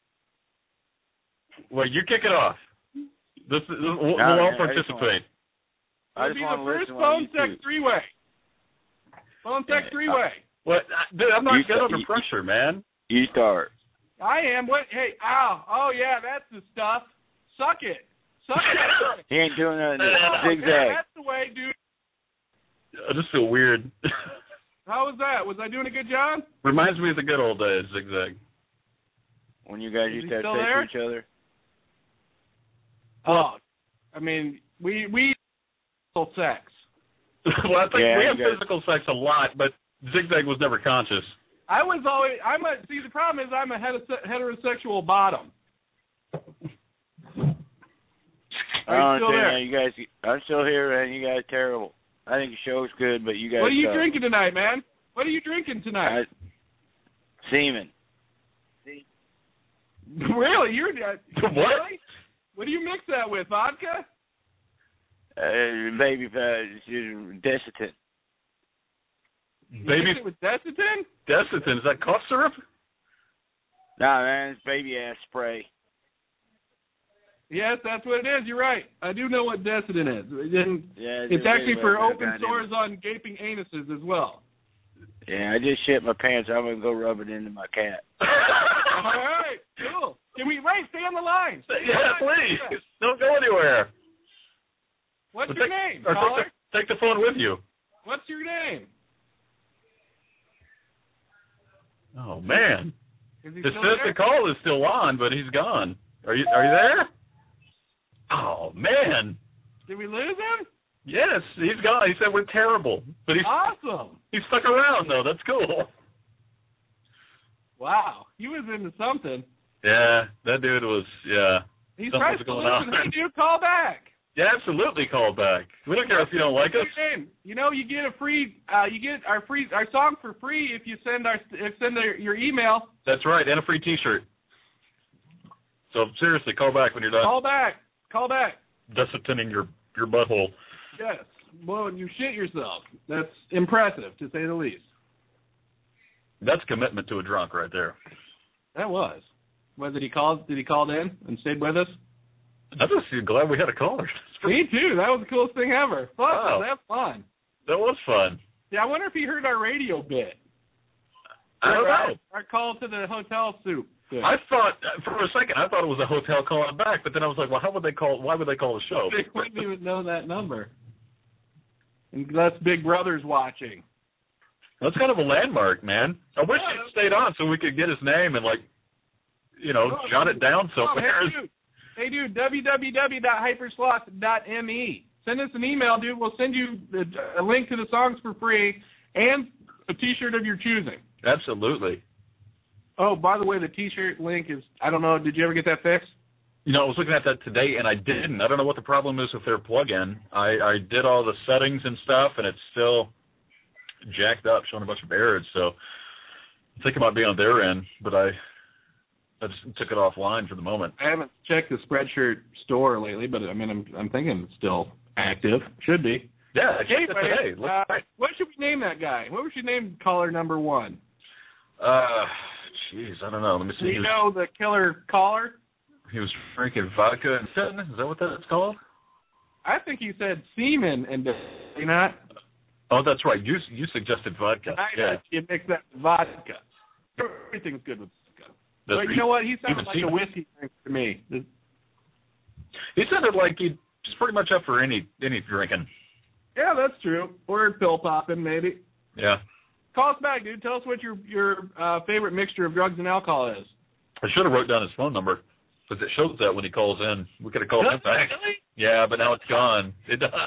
Wait, you kick it off. We'll all participate. I just want to listen. It'll be the first phone sex three-way. Phone sex three-way. What? Dude, I'm not good under pressure, man. You start. I am. What? Hey, ow. Oh, yeah, that's the stuff. Suck it. He ain't doing nothing. Zigzag. Yeah, that's the way, dude. I just feel weird. How was that? Was I doing a good job? Reminds me of the good old days, Zigzag. When you guys used to have sex with each other? Oh, I mean, we sex. Well, I think we have physical sex a lot, but Zigzag was never conscious. I was always. See, the problem is I'm a heterosexual bottom. I don't understand. You guys, I'm still here, and you guys are terrible. I think the show's good, but you guys. What are you drinking tonight, man? What are you drinking tonight? Semen. Really? You're what? Really? What do you mix that with? Vodka? Baby, Desitin. Baby with Desitin? Desitin, is that cough syrup? Nah, man, it's baby ass spray. Yes, that's what it is. You're right. I do know what Desitin is. It's actually really for open sores on gaping anuses as well. Yeah, I just shit my pants. I'm gonna go rub it into my cat. All right, cool. Can we stay on the line? Please. Don't go anywhere. What's your name, caller? Take the phone with you. What's your name? Oh man. It says the call is still on, but he's gone. Are you there? Oh man. Did we lose him? Yes, he's gone. He said we're terrible. But he's awesome. He stuck around though. That's cool. Wow. He was into something. Yeah, that dude was He's trying to listen. Hey dude, call back. Yeah, absolutely call back. We don't care if you don't like us. You know, you get you get our song for free if you send your email. That's right, and a free T-shirt. So seriously, call back when you're done. Call back. Desitining your butthole. Yes. Well, you shit yourself. That's impressive, to say the least. That's commitment to a drunk right there. That was. Did he call in and stayed with us? I'm just glad we had a caller. Me too. That was the coolest thing ever. Wow. That was fun. That was fun. Yeah, I wonder if he heard our radio bit. I don't know. Our call to the hotel soup. Good. I thought, for a second, it was a hotel calling back, but then I was like, well, why would they call the show? They wouldn't even know that number. Unless Big Brother's watching. That's kind of a landmark, man. I wish he'd stayed on so we could get his name and, jot it down somewhere. Hey, dude, www.hypersloth.me. Send us an email, dude. We'll send you a link to the songs for free and a T-shirt of your choosing. Absolutely. Oh, by the way, the T-shirt link is, I don't know, did you ever get that fixed? I was looking at that today, and I didn't. I don't know what the problem is with their plug-in. I did all the settings and stuff, and it's still jacked up, showing a bunch of errors. So I think it might be on their end, but I I just took it offline for the moment. I haven't checked the Spreadshirt store lately, but I mean, I'm thinking it's still active. Should be. Yeah, I checked it Anyway, today. Looks great. what should we name that guy? What should we name caller number 1? Jeez, I don't know. Let me see. Do you know the killer caller? He was drinking vodka and sin. Is that what that's called? I think you said semen, and did you not? Oh, that's right. You suggested vodka. You mix that with vodka. Everything's good with vodka. That's But you know what? He sounded even like semen. a whiskey drink to me. He sounded like he's just pretty much up for any drinking. Yeah, that's true. Or pill popping, maybe. Yeah. Call us back, dude. Tell us what your favorite mixture of drugs and alcohol is. I should have wrote down his phone number because it shows that when he calls in. We could have called him back. Really? Yeah, but now it's gone. It does.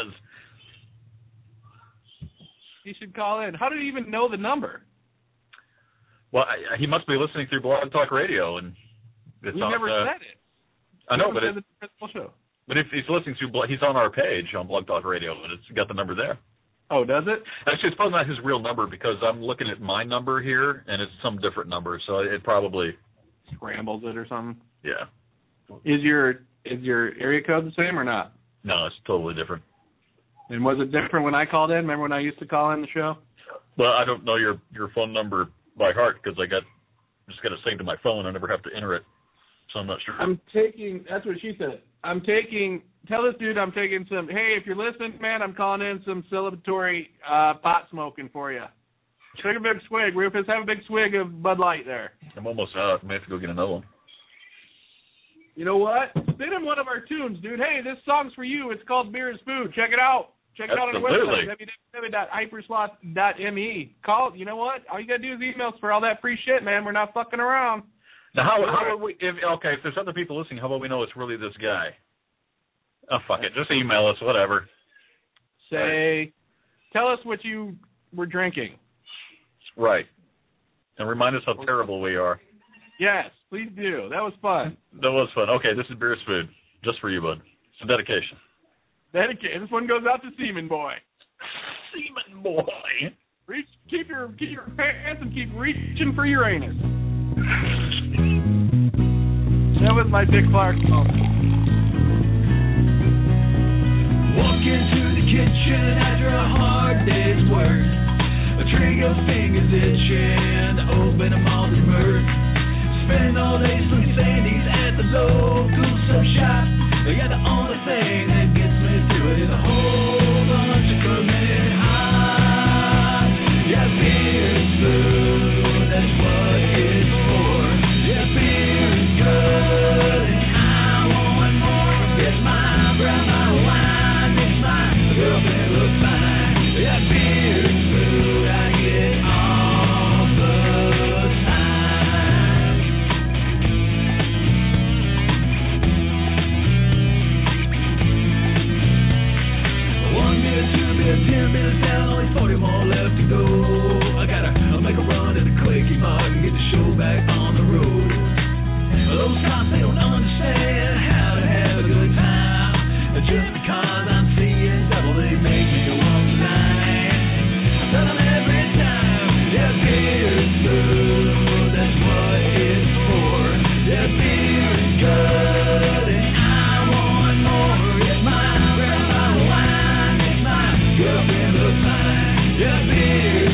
He should call in. How did he even know the number? Well, he must be listening through Blog Talk Radio, and it's We on. never said it. I know, We but never said the principal show. But if he's listening to, he's on our page on Blog Talk Radio, and it's got the number there. Oh, does it? Actually, it's probably not his real number because I'm looking at my number here, and it's some different number, so it probably. Scrambles it or something. Yeah. Is your area code the same or not? No, it's totally different. And was it different when I called in? Remember when I used to call in the show? Well, I don't know your phone number by heart because just got it saved to my phone. I never have to enter it, so I'm not sure. That's what she said. Tell this dude I'm taking some, hey, if you're listening, man, I'm calling in some celebratory pot smoking for you. Take a big swig, Rufus. Have a big swig of Bud Light there. I'm almost out. I may have to go get another one. You know what? Spin in one of our tunes, dude. Hey, this song's for you. It's called Beer is Food. Check it out. Check it out on the Absolutely. website, www.hypersloth.me. Call, you know what? All you got to do is email us for all that free shit, man. We're not fucking around. Now, how would we, if there's other people listening, how about we know it's really this guy? Oh, fuck it. Just email us, whatever. Tell us what you were drinking. Right. And remind us how terrible we are. Yes, please do. That was fun. That was fun. Okay, this is Beer's Food. Just for you, bud. It's a dedication. Dedicated. This one goes out to Seaman Boy. Seaman Boy. Keep your pants and keep reaching for your anus. That was my Dick Clark song. Walk into the kitchen after a hard day's work. A trigger fingers itching to open a malted mirth. Spend all day sweet sandies at the local sub shop. Yeah, the only thing that gets me through it is a whole bunch of Kermit hot. Yeah, beer is food, that's what it's for. Yeah, beer is good, and I want more. It's my brown, my wine, it's my girlfriend looks fine. Yeah, beer is food, I get all the time. One beer, two beer, 10 beers down, only 40 more left to go. I'll make a run at the Quickie Mart and get the show back on the road. Those cops, they don't understand how to have a good time. Just because I'm seeing double, they make me go on the line. I tell them every time, yeah, beer is food, that's what it's for. Yeah, beer is good, and I want more. It's my grandma wine, it's my girlfriend looks fine. Yeah, beer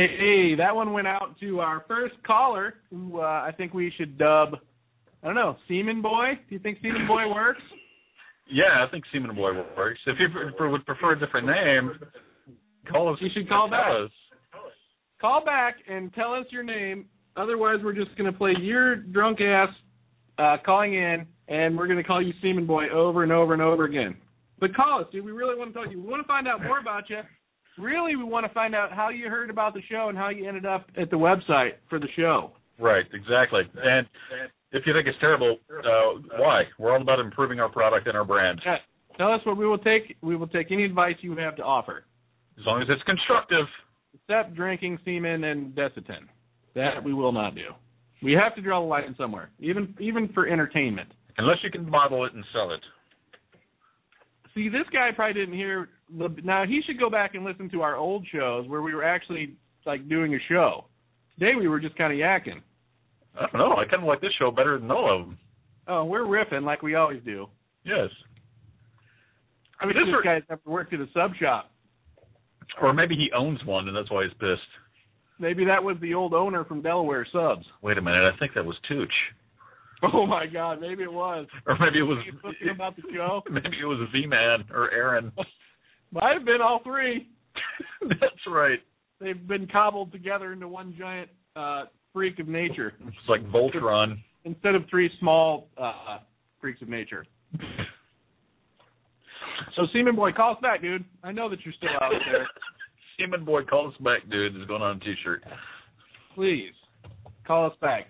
Hey, that one went out to our first caller, who I think we should dub, I don't know, Seaman Boy? Do you think Seaman Boy works? Yeah, I think Seaman Boy works. If you would prefer a different name, call us. You should call back. Call back and tell us your name. Otherwise, we're just going to play your drunk ass calling in, and we're going to call you Seaman Boy over and over and over again. But call us, dude. We really want to talk to you. We want to find out more about you. Really, we want to find out how you heard about the show and how you ended up at the website for the show. Right, exactly. And if you think it's terrible, why? We're all about improving our product and our brand. Yeah. Tell us what we will take. We will take any advice you have to offer. As long as it's constructive. Except drinking semen and Desitin. That we will not do. We have to draw the line somewhere, even for entertainment. Unless you can bottle it and sell it. See, this guy probably didn't hear now he should go back and listen to our old shows where we were actually like doing a show. Today we were just kind of yakking. I don't know. I kind of like this show better than all of them. Oh, we're riffing like we always do. Yes. I mean, this guy's never worked at a sub shop. Or maybe he owns one and that's why he's pissed. Maybe that was the old owner from Delaware Subs. Wait a minute. I think that was Tooch. Oh, my God. Maybe it was. Or maybe it was... Talking about the show? Maybe it was V-Man or Aaron. Might have been all three. That's right. They've been cobbled together into one giant freak of nature. It's like Voltron. Instead of three small freaks of nature. So, Seaman Boy, call us back, dude. I know that you're still out there. Seaman Boy, call us back, dude. Is going on a T-shirt. Please, call us back.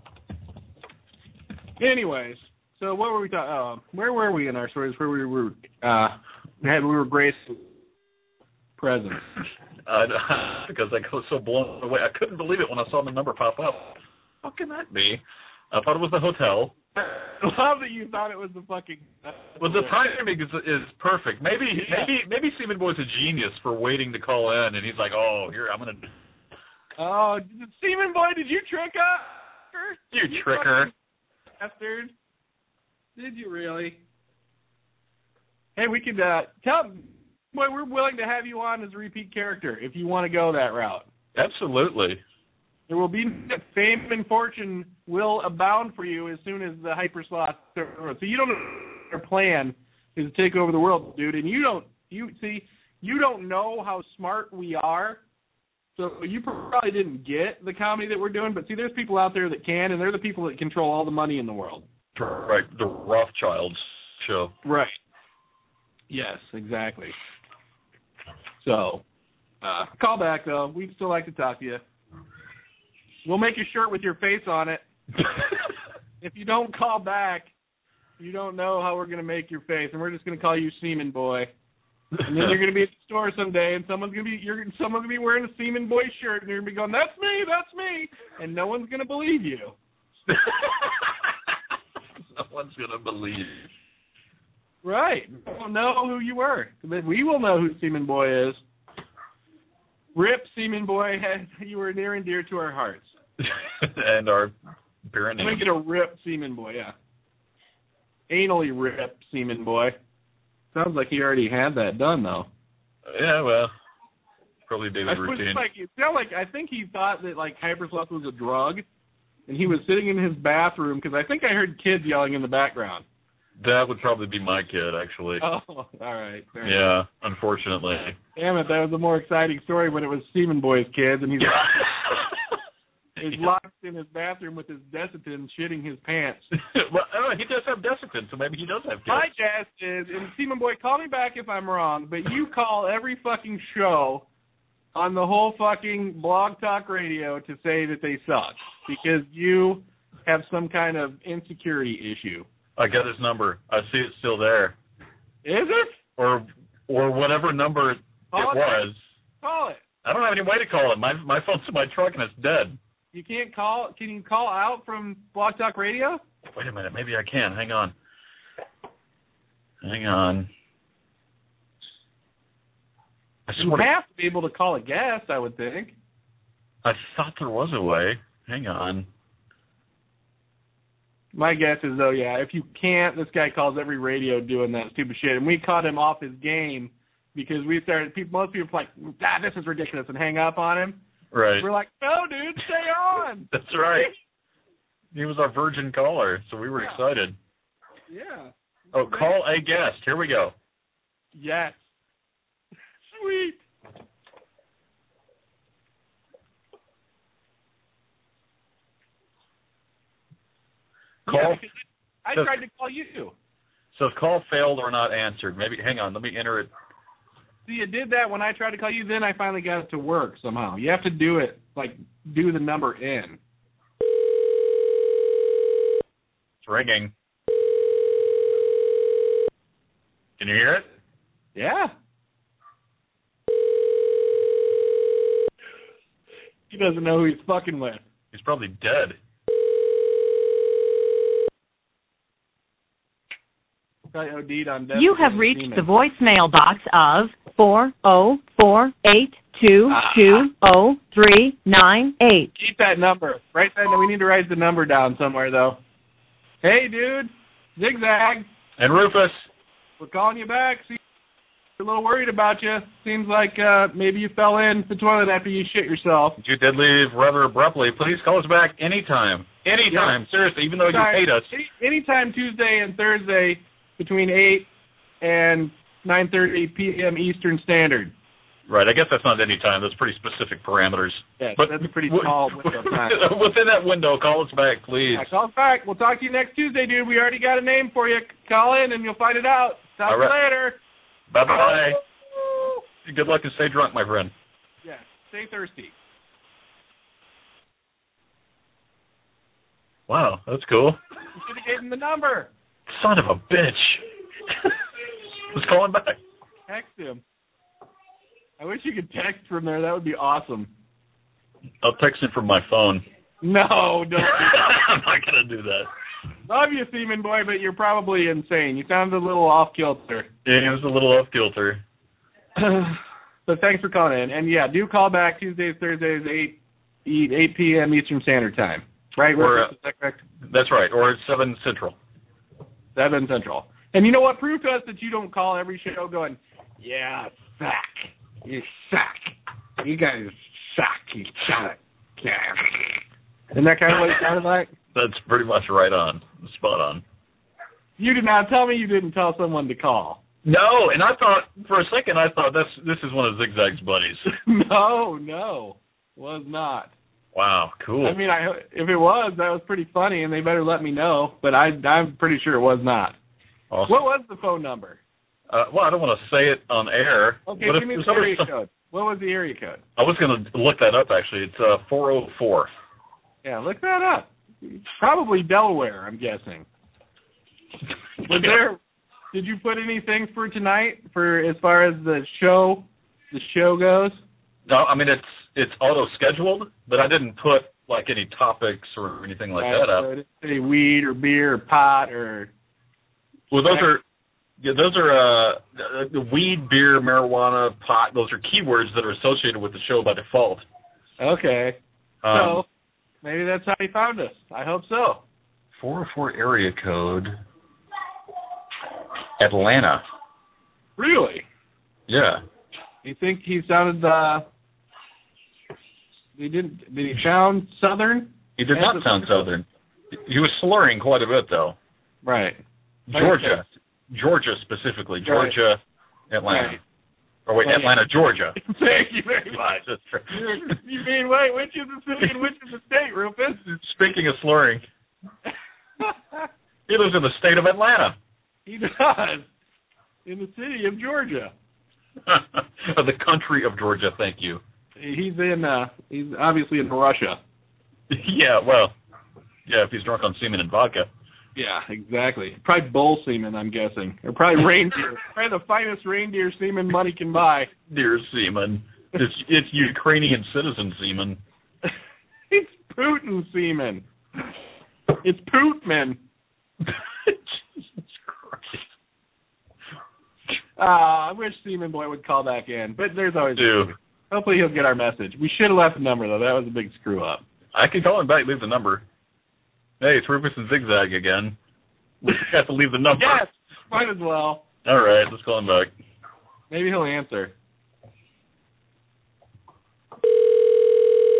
Anyways, so what were we talking? Where were we in our stories? Where we were? We were graced presents. Because I was so blown away. I couldn't believe it when I saw the number pop up. How can that be? I thought it was the hotel. I love that you thought it was the fucking. Well, the timing is perfect. Maybe Seaman Boy's a genius for waiting to call in, and he's like, "Oh, here I'm gonna." Oh, Seaman Boy, did you trick us? You tricker. Bastard. Did you really? Hey, we could tell. Boy, we're willing to have you on as a repeat character if you want to go that route. Absolutely. There will be fame and fortune will abound for you as soon as the Hypersloth. So you don't know your plan is to take over the world, dude, and you don't know how smart we are. So you probably didn't get the comedy that we're doing, but see, there's people out there that can, and they're the people that control all the money in the world. Right, the Rothschilds show. Right. Yes, exactly. So, call back, though. We'd still like to talk to you. We'll make a shirt with your face on it. If you don't call back, you don't know how we're going to make your face, and we're just going to call you Seaman Boy. And then you're going to be at the store someday, and someone's going to be wearing a Seaman Boy shirt, and you're going to be going, "That's me," and no one's going to believe you. No one's going to believe. Right. We don't know who you were. We will know who Seaman Boy is. Rip, Seaman Boy, you were near and dear to our hearts. And our parent name. Make it a Rip Seaman Boy, yeah. Anally Rip Seaman Boy. Sounds like he already had that done, though. Yeah, well, probably daily routine. I think he thought that Hypersloth was a drug, and he was sitting in his bathroom because I think I heard kids yelling in the background. That would probably be my kid, actually. Oh, all right. Yeah, unfortunately. Damn it, that was a more exciting story when it was Seaman Boy's kids, and he's locked in his bathroom with his Desitin shitting his pants. Well, he does have Desitin, so maybe he does have kids. My guess is, and Seaman Boy, call me back if I'm wrong, but you call every fucking show on the whole fucking Blog Talk Radio to say that they suck because you have some kind of insecurity issue. I got his number. I see it's still there. Is it? Or whatever number it was. Call it. I don't have any way to call it. My phone's in my truck and it's dead. You can't call? Can you call out from Blog Talk Radio? Wait a minute. Maybe I can. Hang on. You have to be able to call a guest, I would think. I thought there was a way. Hang on. My guess is, though, yeah, if you can't, this guy calls every radio doing that stupid shit. And we caught him off his game because we started, most people were like, this is ridiculous, and hang up on him. Right. We're like, no, dude, stay on. That's right. He was our virgin caller, so we were excited. Yeah. Oh, call a guest. Here we go. Yes. Sweet. Call. Yeah, I tried to call you. So if call failed or not answered, maybe, hang on, let me enter it. See, you did that when I tried to call you, then I finally got it to work somehow. You have to do it, like, do the number in. It's ringing. Can you hear it? Yeah. He doesn't know who he's fucking with. He's probably dead. Probably OD'd on death. You have reached the voicemail box of 404-822-0398. Keep that number. Write that. We need to write the number down somewhere, though. Hey, dude. Zigzag. And Rufus. We're calling you back. See, we're a little worried about you. Seems like maybe you fell in the toilet after you shit yourself. You did leave rather abruptly. Please call us back anytime. Anytime. Yeah. Seriously, even though you hate us. Anytime Tuesday and Thursday between 8 and 9:30 p.m. Eastern Standard. Right. I guess that's not any time. That's pretty specific parameters. Yeah, but that's a pretty tall window of time. Within that window, call us back, please. Yeah, call us back. We'll talk to you next Tuesday, dude. We already got a name for you. Call in and you'll find it out. Talk to you later. Bye-bye. Good luck and stay drunk, my friend. Yeah, stay thirsty. Wow, that's cool. You should have given him the number. Son of a bitch. Let's call him back. Text him. I wish you could text from there. That would be awesome. I'll text him from my phone. No, don't. I'm not going to do that. Love you, Seaman Boy, but you're probably insane. You sound a little off-kilter. Yeah, it was a little off-kilter. But thanks for calling in. And, yeah, do call back Tuesdays, Thursdays, 8 p.m. Eastern Standard Time. Right? Is that correct? That's right. Or it's 7 Central. 7 Central. And you know what? Prove to us that you don't call every show going, yeah, suck. You suck. You guys suck. You suck. Isn't that kind of what it sounded like? That's pretty much right on. Spot on. You did not tell me you didn't tell someone to call. No, and I thought, for a second, this is one of Zigzag's buddies. No. Was not. Wow, cool. I mean, if it was, that was pretty funny, and they better let me know, but I'm pretty sure it was not. Awesome. What was the phone number? Well, I don't want to say it on air. Okay, give me the area code. What was the area code? I was going to look that up, actually. It's 404. Yeah, look that up. Probably Delaware, I'm guessing. Did you put anything for tonight for as far as the show goes? No, I mean it's auto scheduled, but I didn't put like any topics or anything like that up. So any weed or beer or pot or. Well, those are the weed, beer, marijuana, pot. Those are keywords that are associated with the show by default. Okay. So maybe that's how he found us. I hope so. 404 area code. Atlanta. Really? Yeah. You think he sounded? Did he sound Southern? He did not sound Southern. He was slurring quite a bit, though. Right. Georgia specifically. Georgia, right. Atlanta. Right. Or wait, Atlanta, Georgia. Thank you very much. You mean, wait, which is the city and which is the state, Rufus? Speaking of slurring, he lives in the state of Atlanta. He does. In the city of Georgia. The country of Georgia, thank you. He's obviously in Russia. Yeah, well, if he's drunk on semen and vodka. Yeah, exactly. Probably bull semen, I'm guessing. Or probably reindeer. Probably the finest reindeer semen money can buy. Deer semen. It's Ukrainian citizen semen. It's Putin semen. It's Putin. Jesus Christ. I wish Seaman Boy would call back in, but there's always. Hopefully he'll get our message. We should have left the number though. That was a big screw up. I can call him back. Leave the number. Hey, it's Rufus and Zigzag again. We have to leave the number. Yes, might as well. All right, let's call him back. Maybe he'll answer.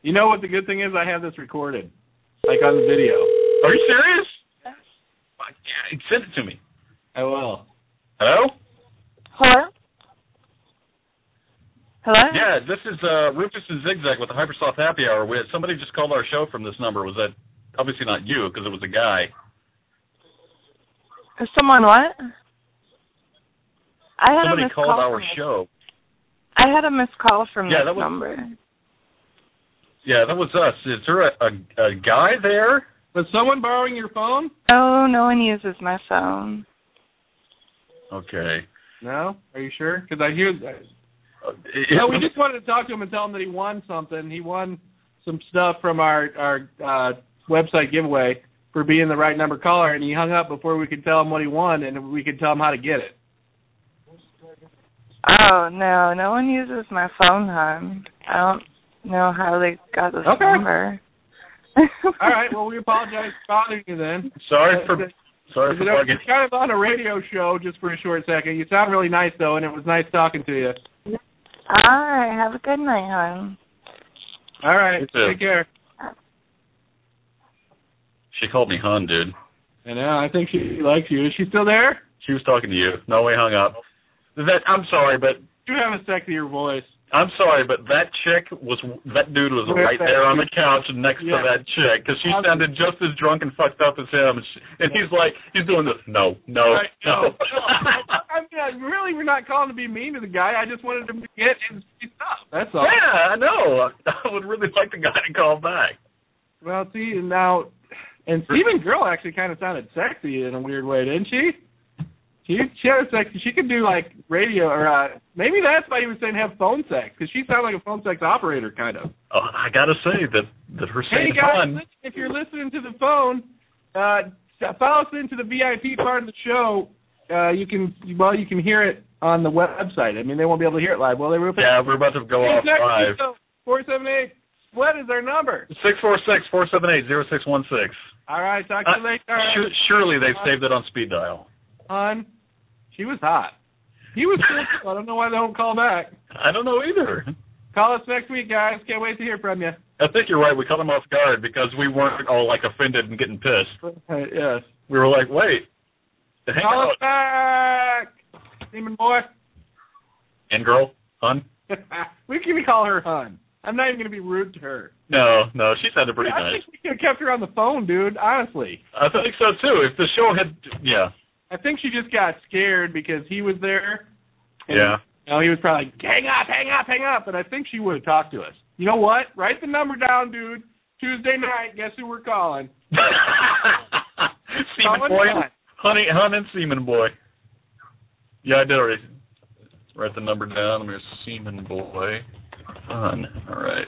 You know what the good thing is? I have this recorded, like on the video. Are you serious? Yeah, send it to me. I will. Hello? Hello? Hello? Yeah, this is Rufus and Zigzag with the Hypersoft Happy Hour. Somebody just called our show from this number. Was that obviously not you, because it was a guy? Is someone what? Somebody called our show. I had a missed call from this number. Yeah, that was us. Is there a guy there? Was someone borrowing your phone? Oh, no one uses my phone. Okay. No? Are you sure? Because I hear... No, we just wanted to talk to him and tell him that he won something. He won some stuff from our website giveaway for being the right number caller, and he hung up before we could tell him what he won and we could tell him how to get it. Oh, no one uses my phone, hon. I don't know how they got this number. All right, well, we apologize for bothering you then. Sorry for bugging. It's kind of on a radio show just for a short second. You sound really nice, though, and it was nice talking to you. All right, have a good night, hon. All right, take care. She called me hon, dude. I know, I think she likes you. Is she still there? She was talking to you. No, we hung up. I'm sorry, but... You have a sexier voice. I'm sorry, but that dude was right there on the couch next to that chick, because she sounded just as drunk and fucked up as him, and he's doing this, no. I mean, really, we're not calling to be mean to the guy. I just wanted him to get his stuff. That's all. Yeah, I know. I would really like the guy to call back. Well, see, now, and Steven Girl actually kind of sounded sexy in a weird way, didn't she? She had sexy. She could do like radio, or maybe that's why he was saying have phone sex, because she sounded like a phone sex operator, kind of. Oh, I gotta say that her saying fun. If you're listening to the phone, follow us into the VIP part of the show. You can hear it on the website. I mean, they won't be able to hear it live, will they, Rufus? Yeah, we're about to go off live. 478. What is our number? 646-478-0616. All right, talk to you later. Surely they've saved it on speed dial. Hon, she was hot. He was cool. I don't know why they don't call back. I don't know either. Call us next week, guys. Can't wait to hear from you. I think you're right. We caught them off guard because we weren't all like offended and getting pissed. Yes. We were like, wait. Call us back, Demon Boy. And girl, hon. We can call her hon. I'm not even going to be rude to her. No, she sounded pretty nice. I think we could have kept her on the phone, dude, honestly. I think so, too. If the show had, I think she just got scared because he was there. And, he was probably like, hang up. And I think she would have talked to us. You know what? Write the number down, dude. Tuesday night, guess who we're calling? Seaman Boy. Hon and Seaman Boy. Yeah, I did already write the number down. Let me Seaman Boy. Hon. All right.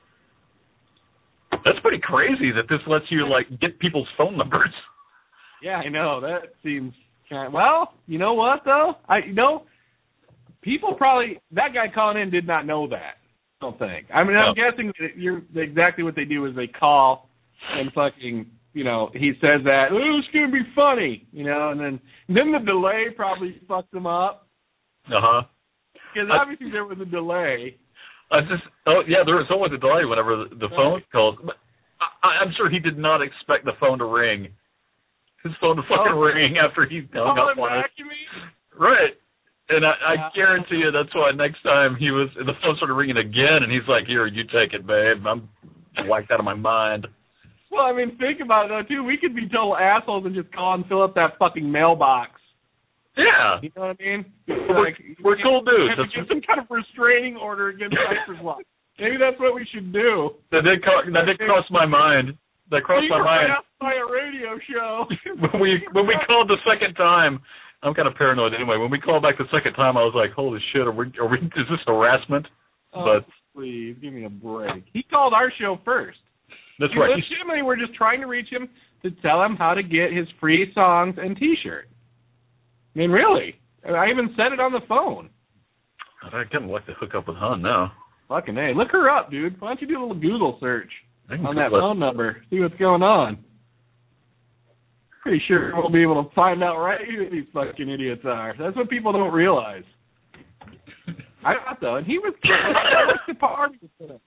That's pretty crazy that this lets you, get people's phone numbers. Yeah, I know. That seems kind of... Well, you know what, though? People probably... That guy calling in did not know that, I don't think. I mean, I'm guessing that exactly what they do is they call and fucking, he says that, oh, it's going to be funny, and then the delay probably fucked them up. Uh-huh. Because obviously there was a delay. There was always a delay whenever the phone calls. But I'm sure he did not expect the phone to ring. His phone to fucking ring after he hung up on us. Right. And I guarantee you that's why next time the phone started ringing again, and he's like, here, you take it, babe. I'm whacked out of my mind. Well, I mean, think about it, though, too. We could be total assholes and just call and fill up that fucking mailbox. Yeah. You know what I mean? We're cool dudes. Have to get some kind of restraining order against Cypress Law. Maybe that's what we should do. That did cross my mind. That crossed my mind. By a radio show. when we called the second time, I'm kind of paranoid anyway. When we called back the second time, I was like, holy shit, is this harassment? Oh, please, give me a break. He called our show first. That's right. Legitimately, we're just trying to reach him to tell him how to get his free songs and T-shirt. I mean, really. I even said it on the phone. I kind of like to hook up with Hun now. Fucking A. Look her up, dude. Why don't you do a little Google search on that phone number? See what's going on. Pretty sure we'll be able to find out right who these fucking idiots are. That's what people don't realize. I thought, though. And he was the party.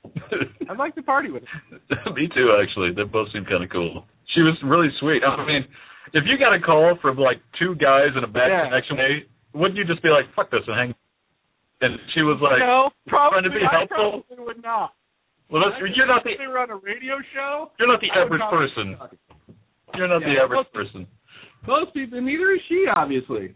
I'd like to party with her. Me too, actually. They both seem kind of cool. She was really sweet. I mean, if you got a call from like two guys in a bad connection, wouldn't you just be like, fuck this and hang? And she was like, no, probably, trying to be helpful. I probably would not. Well, you're not the. If they were on a radio show. You're not the average person. You're not the average person. Most people, neither is she, obviously.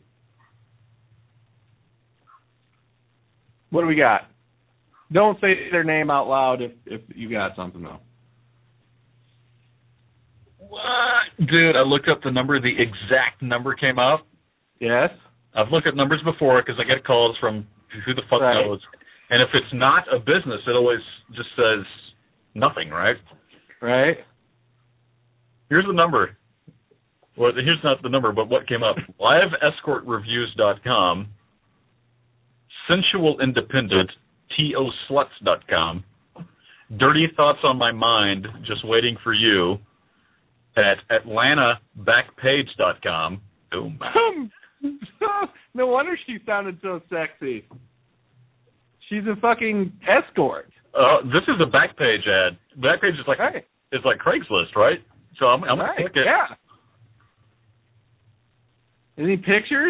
What do we got? Don't say their name out loud if you got something, though. What? Dude, I looked up the number. The exact number came up. Yes? I've looked at numbers before because I get calls from who the fuck knows. And if it's not a business, it always just says nothing, right? Right. Here's the number. Well, here's not the number, but what came up. LiveEscortReviews.com, Sensual Independent, TOSluts.com, Dirty Thoughts on My Mind, Just Waiting for You, at AtlantaBackpage.com. Boom. No wonder she sounded so sexy. She's a fucking escort. This is a Backpage ad. Backpage is like it's like Craigslist, right? So I'm gonna click it. Yeah. Any pictures?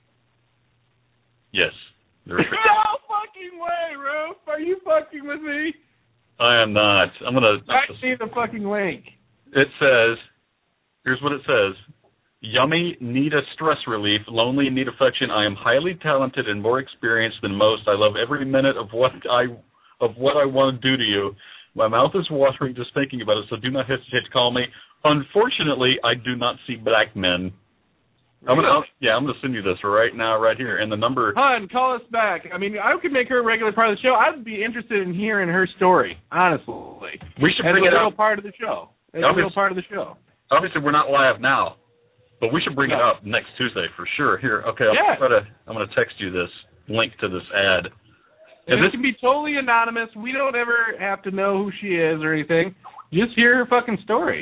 Yes. No fucking way, Roof. Are you fucking with me? I am not. I see the fucking link. It says, here's what it says. Yummy, need a stress relief, lonely, need affection. I am highly talented and more experienced than most. I love every minute of what I want to do to you. My mouth is watering just thinking about it, so do not hesitate to call me. Unfortunately, I do not see black men. I'm gonna send you this right now, right here, and the number. Hun, call us back. I mean, I could make her a regular part of the show. I'd be interested in hearing her story, honestly. We should bring it up. As a real part of the show. As a real part of the show. Obviously, we're not live now, but we should bring it up next Tuesday for sure. Here, okay, I'm gonna text you this link to this ad. And it can be totally anonymous. We don't ever have to know who she is or anything. Just hear her fucking story.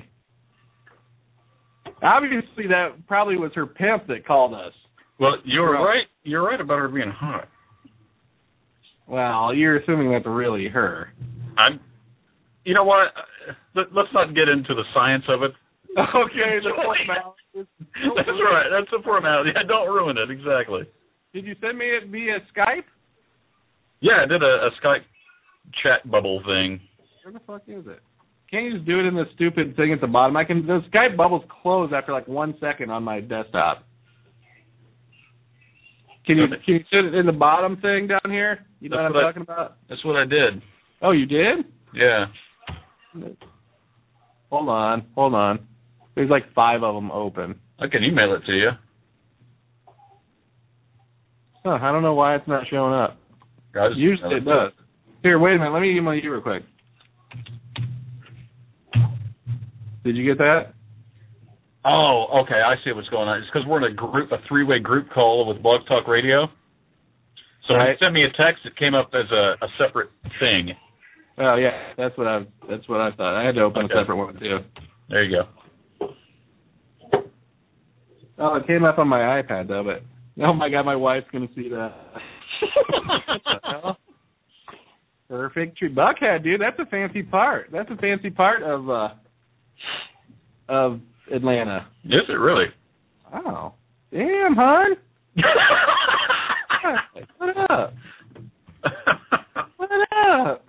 Obviously, that probably was her pimp that called us. Well, you're right. You're right about her being hot. Well, you're assuming that's really her. You know what? Let's not get into the science of it. Okay, the formality. That's right. That's the formality. Don't ruin it. Exactly. Did you send me it via Skype? Yeah, I did a Skype chat bubble thing. Where the fuck is it? Can't you just do it in the stupid thing at the bottom? The Skype bubbles close after like 1 second on my desktop. Can you sit it in the bottom thing down here? You know what I'm talking about? That's what I did. Oh, you did? Yeah. Hold on. There's like 5 of them open. I can email it to you. Huh, I don't know why it's not showing up. Usually it does. Here, wait a minute. Let me email you real quick. Did you get that? Oh, okay. I see what's going on. It's because we're in a 3-way group call with Blog Talk Radio. So when you sent me a text, it came up as a separate thing. Oh yeah, that's what I thought. I had to open a separate one too. There you go. Oh, it came up on my iPad though, but oh my god, my wife's gonna see that. Perfect tree. Buckhead, dude, that's a fancy part. That's a fancy part of Atlanta. Is it really? Oh. Damn, hon. What up? What up?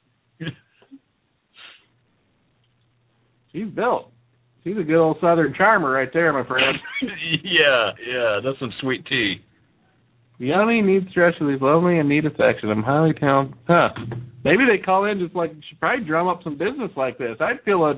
She's built. She's a good old Southern charmer right there, my friend. Yeah, that's some sweet tea. Yummy, need stress relief, lonely, and need affection. I'm highly talented. Huh. Maybe they call in just like, should probably drum up some business like this. I'd feel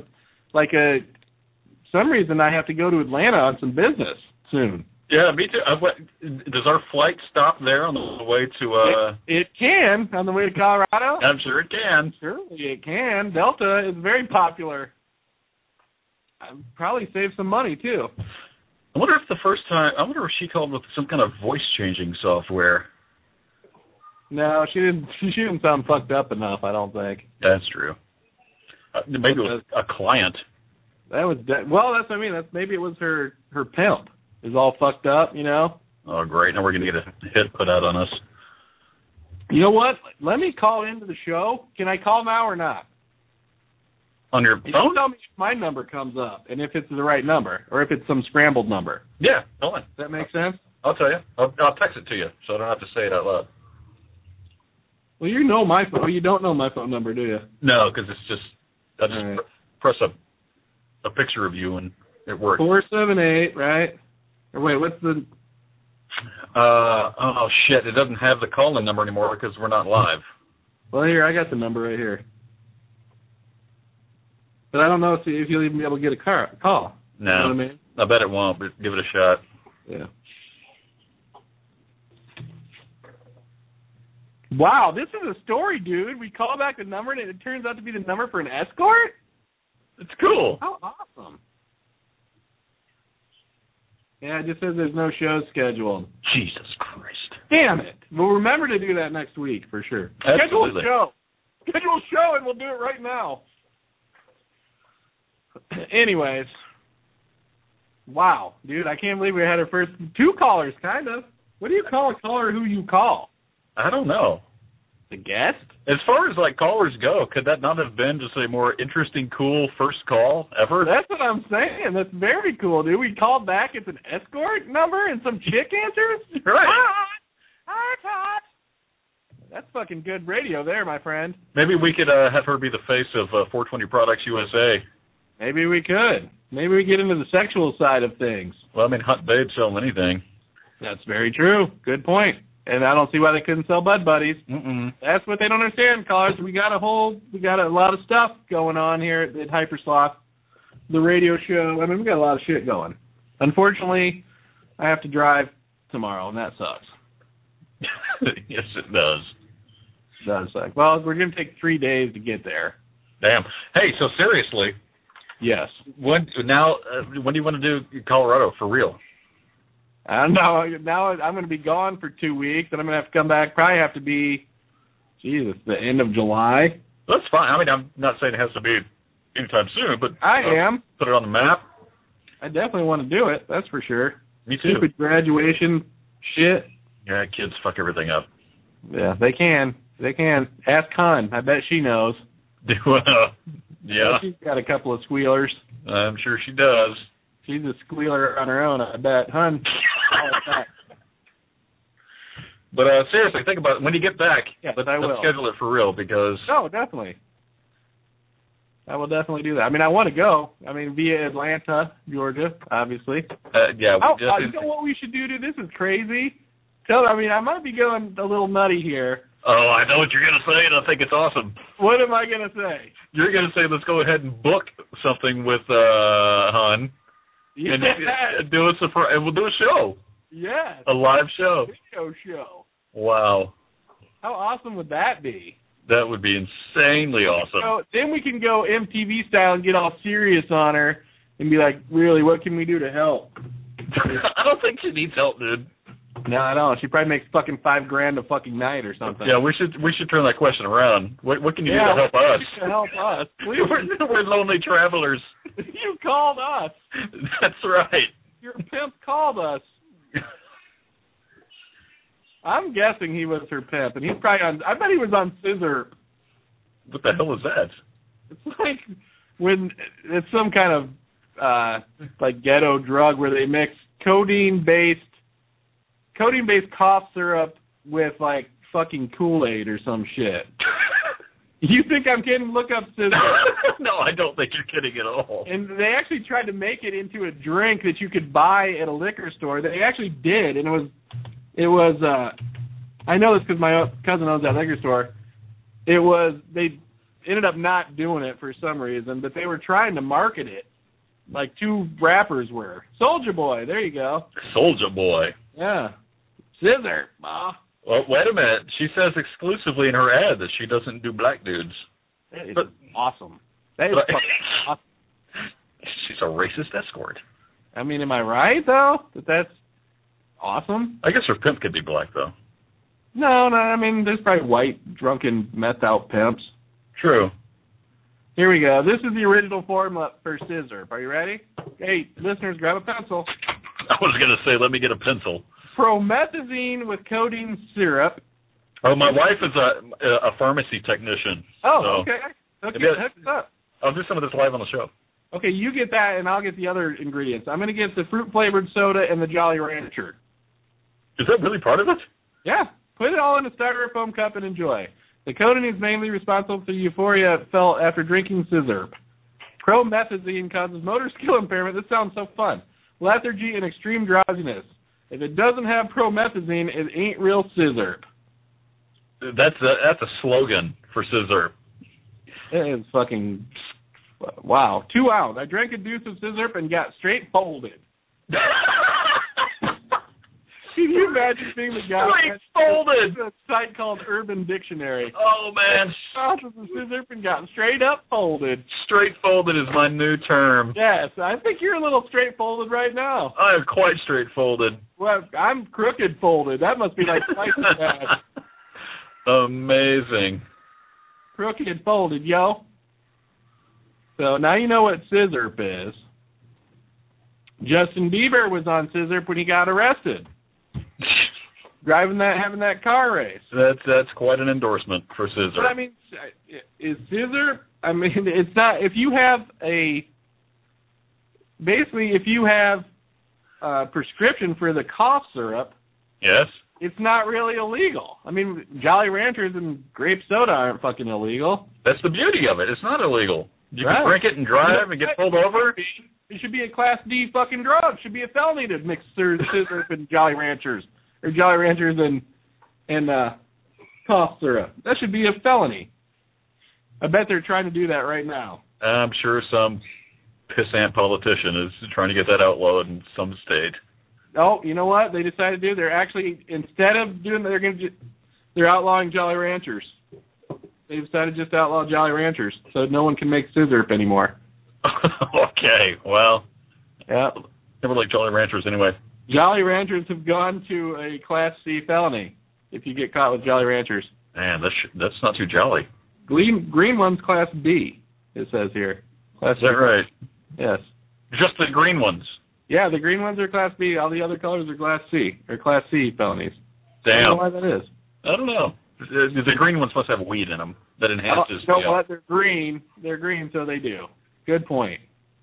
some reason I have to go to Atlanta on some business soon. Yeah, me too. Does our flight stop there on the way to... It can, on the way to Colorado. I'm sure it can. Surely it can. Delta is very popular. I'd probably save some money, too. I wonder if she called with some kind of voice-changing software. No, she didn't sound fucked up enough, I don't think. That's true. Maybe it was a client. That was that's what I mean. Maybe it was her pimp. Is all fucked up, you know. Oh, great! Now we're gonna get a hit put out on us. You know what? Let me call into the show. Can I call now or not? On your You phone? tell me if my number comes up and if it's the right number or if it's some scrambled number. Yeah, hold on. Does that make sense? I'll tell you. I'll text it to you, so I don't have to say it out loud. Well, you know my phone. You don't know my phone number, do you? No, because it's just I just All right. press a picture of you and it works. 478, right? Or wait, what's the? Oh shit! It doesn't have the call-in number anymore because we're not live. Well, here I got the number right here. But I don't know if you'll even be able to get a call. No, You know what I mean? I bet it won't. But give it a shot. Yeah. Wow, this is a story, dude. We call back the number and it turns out to be the number for an escort? It's cool. How awesome. Yeah, it just says there's no show scheduled. Jesus Christ. Damn it. We'll remember to do that next week for sure. Absolutely. Schedule a show. Schedule a show and we'll do it right now. Anyways. Wow, dude, I can't believe we had our first 2 callers, kind of. What do you call a caller who you call? I don't know. The guest? As far as like callers go, could that not have been just a more interesting, cool first call ever? That's what I'm saying. That's very cool, dude. We called back. It's an escort number and some chick answers? Right. Hi, Todd. That's fucking good radio there, my friend. Maybe we could have her be the face of 420 Products USA. Maybe we could. Maybe we get into the sexual side of things. Well, I mean, Hunt Babe sell anything. That's very true. Good point. And I don't see why they couldn't sell Bud Buddies. Mm-mm. That's what they don't understand, callers. We got a lot of stuff going on here at Hypersloth, the radio show. I mean, we got a lot of shit going. Unfortunately, I have to drive tomorrow, and that sucks. Yes, it does. It does suck. Well, we're going to take 3 days to get there. Damn. Hey, so seriously, Yes. when do you want to do Colorado for real? I don't know. Now I'm going to be gone for 2 weeks, and I'm going to have to come back. Probably have to be, the end of July. That's fine. I mean, I'm not saying it has to be anytime soon, but I am. Put it on the map. I definitely want to do it. That's for sure. Me too. Stupid graduation shit. Yeah, kids fuck everything up. Yeah, they can. They can. Ask Hun. I bet she knows. Yeah. She's got a couple of squealers. I'm sure she does. She's a squealer on her own, I bet. Hun. But seriously, think about it. When you get back, Yes, let's I will. schedule it for real because... No, definitely. I will definitely do that. I mean, I want to go. I mean, via Atlanta, Georgia, obviously. Yeah. You know what we should do, dude? This is crazy. I might be going a little nutty here. Oh, I know what you're going to say, and I think it's awesome. What am I going to say? You're going to say, let's go ahead and book something with Hun. Yes. And do a surprise, and we'll do a show. Yes. A live show. Video show. Wow. How awesome would that be? That would be insanely awesome. So then we can go MTV style and get all serious on her and be like, really, what can we do to help? I don't think she needs help, dude. No, I don't. She probably makes fucking $5,000 a fucking night or something. Yeah, we should turn that question around. What can you do to help us? To help us. We're lonely travelers. You called us. That's right. Your pimp called us. I'm guessing he was her pimp, and he's probably on. I bet he was on Scissor. What the hell is that? It's like when it's some kind of like ghetto drug where they mix codeine-based cough syrup with like fucking Kool-Aid or some shit. You think I'm kidding? Look up Scissor. No, I don't think you're kidding at all. And they actually tried to make it into a drink that you could buy at a liquor store. They actually did, and it was I know this because my cousin owns that liquor store. They ended up not doing it for some reason, but they were trying to market it. Like 2 rappers were. Soulja Boy, there you go. Soulja Boy. Yeah. Scissor. Well, wait a minute. She says exclusively in her ad that she doesn't do black dudes. That is awesome. That is fucking awesome. She's a racist escort. I mean, am I right, though? That's awesome? I guess her pimp could be black, though. No, I mean, there's probably white, drunken, meth-out pimps. True. Here we go. This is the original formula for Scissor. Are you ready? Hey, listeners, grab a pencil. I was going to say, let me get a pencil. Promethazine with codeine syrup, Oh, my wife is a pharmacy technician. Oh, so okay. Hook us up. I'll do some of this live on the show. Okay, you get that, and I'll get the other ingredients. I'm going to get the fruit-flavored soda and the Jolly Rancher. Is that really part of it? Yeah. Put it all in a styrofoam cup and enjoy. The coating is mainly responsible for the euphoria felt after drinking scissor. Promethazine causes motor skill impairment. This sounds so fun. Lethargy and extreme drowsiness. If it doesn't have promethazine, it ain't real scissor. That's a slogan for scissor. It is fucking... Wow. 2 ounce. I drank a deuce of scissor and got straight folded. Can you imagine being the guy straight folded? A site called Urban Dictionary. Oh, man. Ounces of scissor and got straight up folded. Straight folded is my new term. Yes, I think you're a little straight folded right now. I am quite straight folded. Well, I'm crooked folded. That must be like twice as bad. Amazing. Crooked folded, yo. So now you know what scissor is. Justin Bieber was on scissor when he got arrested. Having that car race. That's quite an endorsement for scissor. But I mean, is scissor? I mean, it's not. If you have if you have a prescription for the cough syrup, yes, it's not really illegal. I mean, Jolly Ranchers and grape soda aren't fucking illegal. That's the beauty of it. It's not illegal. You right. can drink it and drive and get pulled over. It should be a Class D fucking drug. It should be a felony to mix scissor and Jolly Ranchers. Or Jolly Ranchers and cough syrup. That should be a felony. I bet they're trying to do that right now. I'm sure some pissant politician is trying to get that outlawed in some state. Oh, you know what? They decided to do? They're actually, instead of doing that, they're outlawing Jolly Ranchers. They decided just to outlaw Jolly Ranchers so no one can make scissor anymore. Okay, well. Yeah. Never liked Jolly Ranchers anyway. Jolly Ranchers have gone to a Class C felony if you get caught with Jolly Ranchers. Man, that's not too jolly. Green one's Class B, it says here. Class Is that right? Yes. Just the green ones? Yeah, the green ones are Class B. All the other colors are Class C, or Class C felonies. Damn. I don't know why that is. I don't know. The green ones must have weed in them that enhances. You know what? They're green. They're green, so they do. Good point.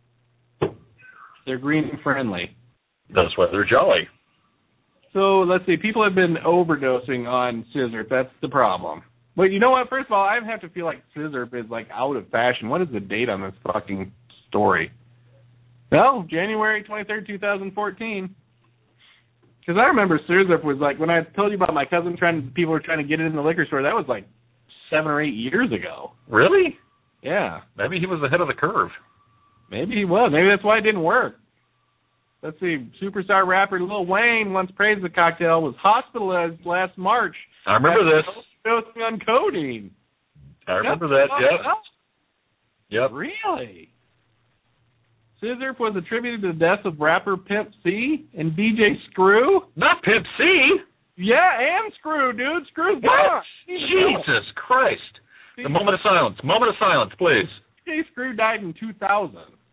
They're green and friendly. That's why they're jolly. So let's see. People have been overdosing on scissor. That's the problem. But you know what? First of all, I have to feel like scissor is like out of fashion. What is the date on this fucking story? Well, January 23rd, 2014. Because I remember scissor was like, when I told you about my cousin people were trying to get it in the liquor store, that was like 7 or 8 years ago. Really? Yeah. Maybe he was ahead of the curve. Maybe he was. Maybe that's why it didn't work. Let's see. Superstar rapper Lil Wayne once praised the cocktail, was hospitalized last March. I remember this. Dosing on codeine. I remember that, yep. Really? Scissor was attributed to the deaths of rapper Pimp C and DJ Screw. Not Pimp C. Yeah, and Screw, dude. Screw's gone. Jesus Christ. The moment of silence. Moment of silence, please. DJ Screw died in 2000.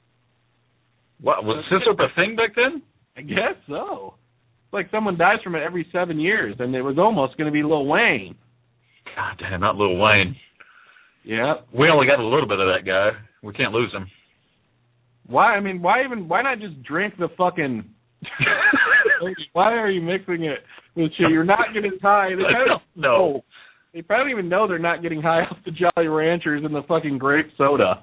What, was scissor a thing back then? I guess so. It's like someone dies from it every 7 years, and it was almost going to be Lil Wayne. God damn, not Lil Wayne. Yeah. We only got a little bit of that guy. We can't lose him. Why? I mean, why not just drink the fucking... Why are you mixing it with shit? You're not getting high. No. They probably don't even know they're not getting high off the Jolly Ranchers and the fucking grape soda.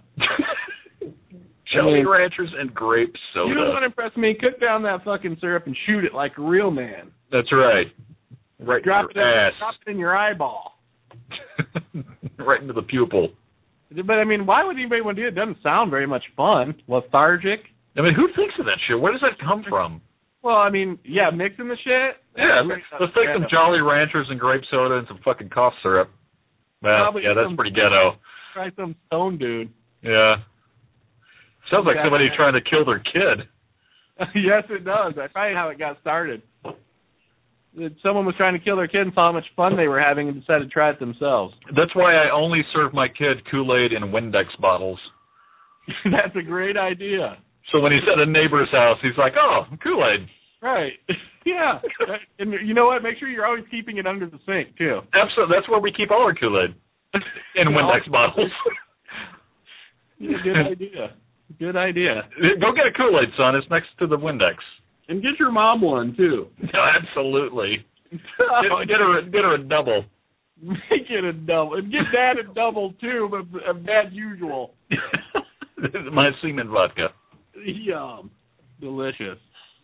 Jolly Ranchers and grape soda. You don't want to impress me. Cook down that fucking syrup and shoot it like a real man. That's right. Right Drop in your ass. Drop it in your eyeball. Right into the pupil. But, I mean, why would anybody want to do it? It doesn't sound very much fun. Lethargic. I mean, who thinks of that shit? Where does that come from? Well, I mean, yeah, mixing the shit. Yeah, let's take some Jolly Ranchers and grape soda and some fucking cough syrup. Well, yeah, that's pretty ghetto. Try some stone dude. Yeah. Sounds like somebody trying to kill their kid. Yes, it does. That's probably how it got started. Someone was trying to kill their kid and saw how much fun they were having and decided to try it themselves. That's why I only serve my kid Kool-Aid in Windex bottles. That's a great idea. So when he's at a neighbor's house, he's like, oh, Kool-Aid. Right. Yeah. And you know what? Make sure you're always keeping it under the sink, too. Absolutely. That's where we keep all our Kool-Aid. In Windex bottles. Yeah, good idea. Good idea. Go get a Kool-Aid, son. It's next to the Windex. And get your mom one, too. No, absolutely. Get her a double. Make it a double. And get Dad a double, too, but of Dad's usual. My semen vodka. Yum. Delicious.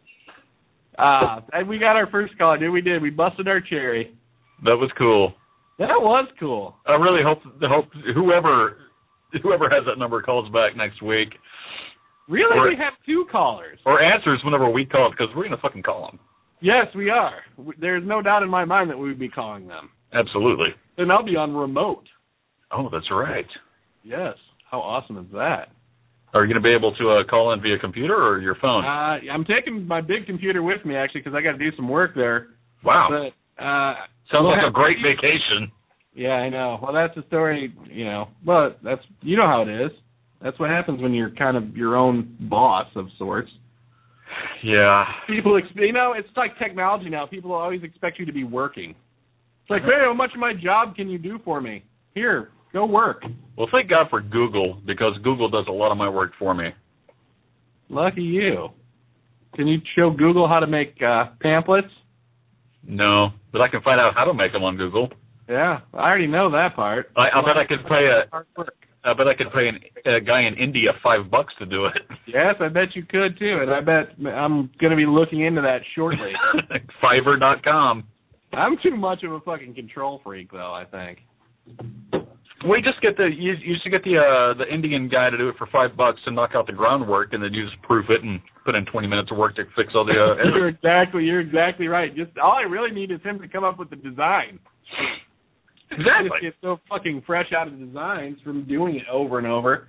And we got our first call, dude. We did. We busted our cherry. That was cool. That was cool. I really hope whoever has that number calls back next week. Really? We have 2 callers. Or answers whenever we call, because we're going to fucking call them. Yes, we are. There's no doubt in my mind that we would be calling them. Absolutely. And I'll be on remote. Oh, that's right. Yes. How awesome is that? Are you going to be able to call in via computer or your phone? I'm taking my big computer with me, actually, because I got to do some work there. Wow. But, sounds like a great vacation. Yeah, I know. Well, that's the story, But that's how it is. That's what happens when you're kind of your own boss of sorts. Yeah. People, it's like technology now. People always expect you to be working. It's like, hey, how much of my job can you do for me? Here, go work. Well, thank God for Google, because Google does a lot of my work for me. Lucky you. Can you show Google how to make pamphlets? No, but I can find out how to make them on Google. Yeah, I already know that part. I bet I could pay a guy in India $5 to do it. Yes, I bet you could too, and I bet I'm going to be looking into that shortly. Fiverr.com. I'm too much of a fucking control freak, though, I think. We just get the Indian guy to do it for $5 and knock out the groundwork, and then you just proof it and put in 20 minutes of work to fix all the. You're exactly right. Just all I really need is him to come up with the design. Exactly. I just get so fucking fresh out of designs from doing it over and over.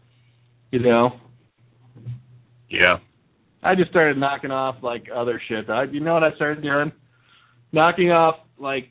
Yeah. I just started knocking off like other shit. You know what I started doing? Knocking off like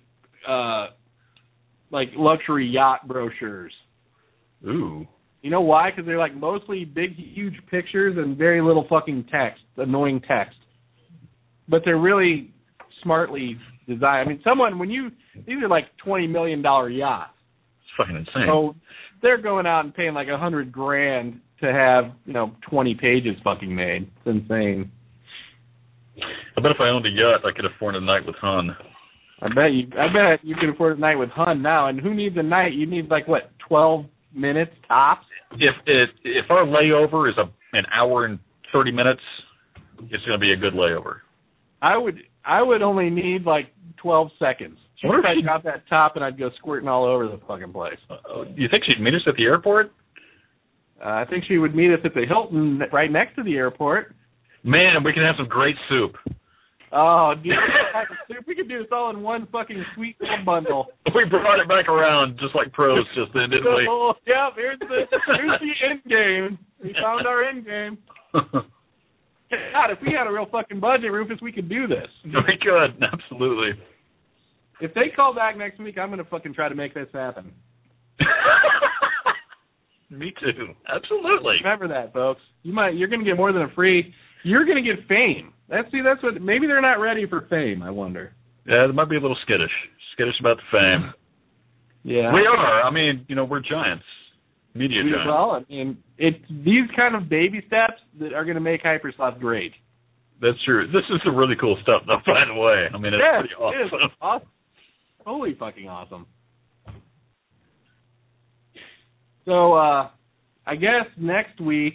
luxury yacht brochures. Ooh. You know why? Because they're like mostly big, huge pictures and very little fucking text, annoying text. But they're really smartly designed. I mean, these are like $20 million yachts. It's fucking insane. So they're going out and paying like $100,000 to have 20 pages fucking made. It's insane. I bet if I owned a yacht, I could afford a night with Hun. I bet you could afford a night with Hun now. And who needs a night? You need 12 minutes tops. If our layover is an hour and 30 minutes, it's going to be a good layover. I would only need 12 seconds. If I got that top and I'd go squirting all over the fucking place. You think she'd meet us at the airport? I think she would meet us at the Hilton right next to the airport. Man, we can have some great soup. Oh, dude, we could do this all in one fucking sweet little bundle. We brought it back around just like pros just then, didn't we? Yeah, here's the end game. We found our end game. God, if we had a real fucking budget, Rufus, we could do this. We could, absolutely. If they call back next week, I'm going to fucking try to make this happen. Me too. Absolutely. Remember that, folks. You're going to get more than a free. You're going to get fame. That's what. Maybe they're not ready for fame. I wonder. Yeah, they might be a little skittish about the fame. Yeah, we are. I mean, we're giants, media giants. Well, I mean, it's these kind of baby steps that are going to make Hypersloth great. That's true. This is some really cool stuff, though. By the way, I mean, it's pretty awesome. It is awesome. Holy fucking awesome. So, I guess next week,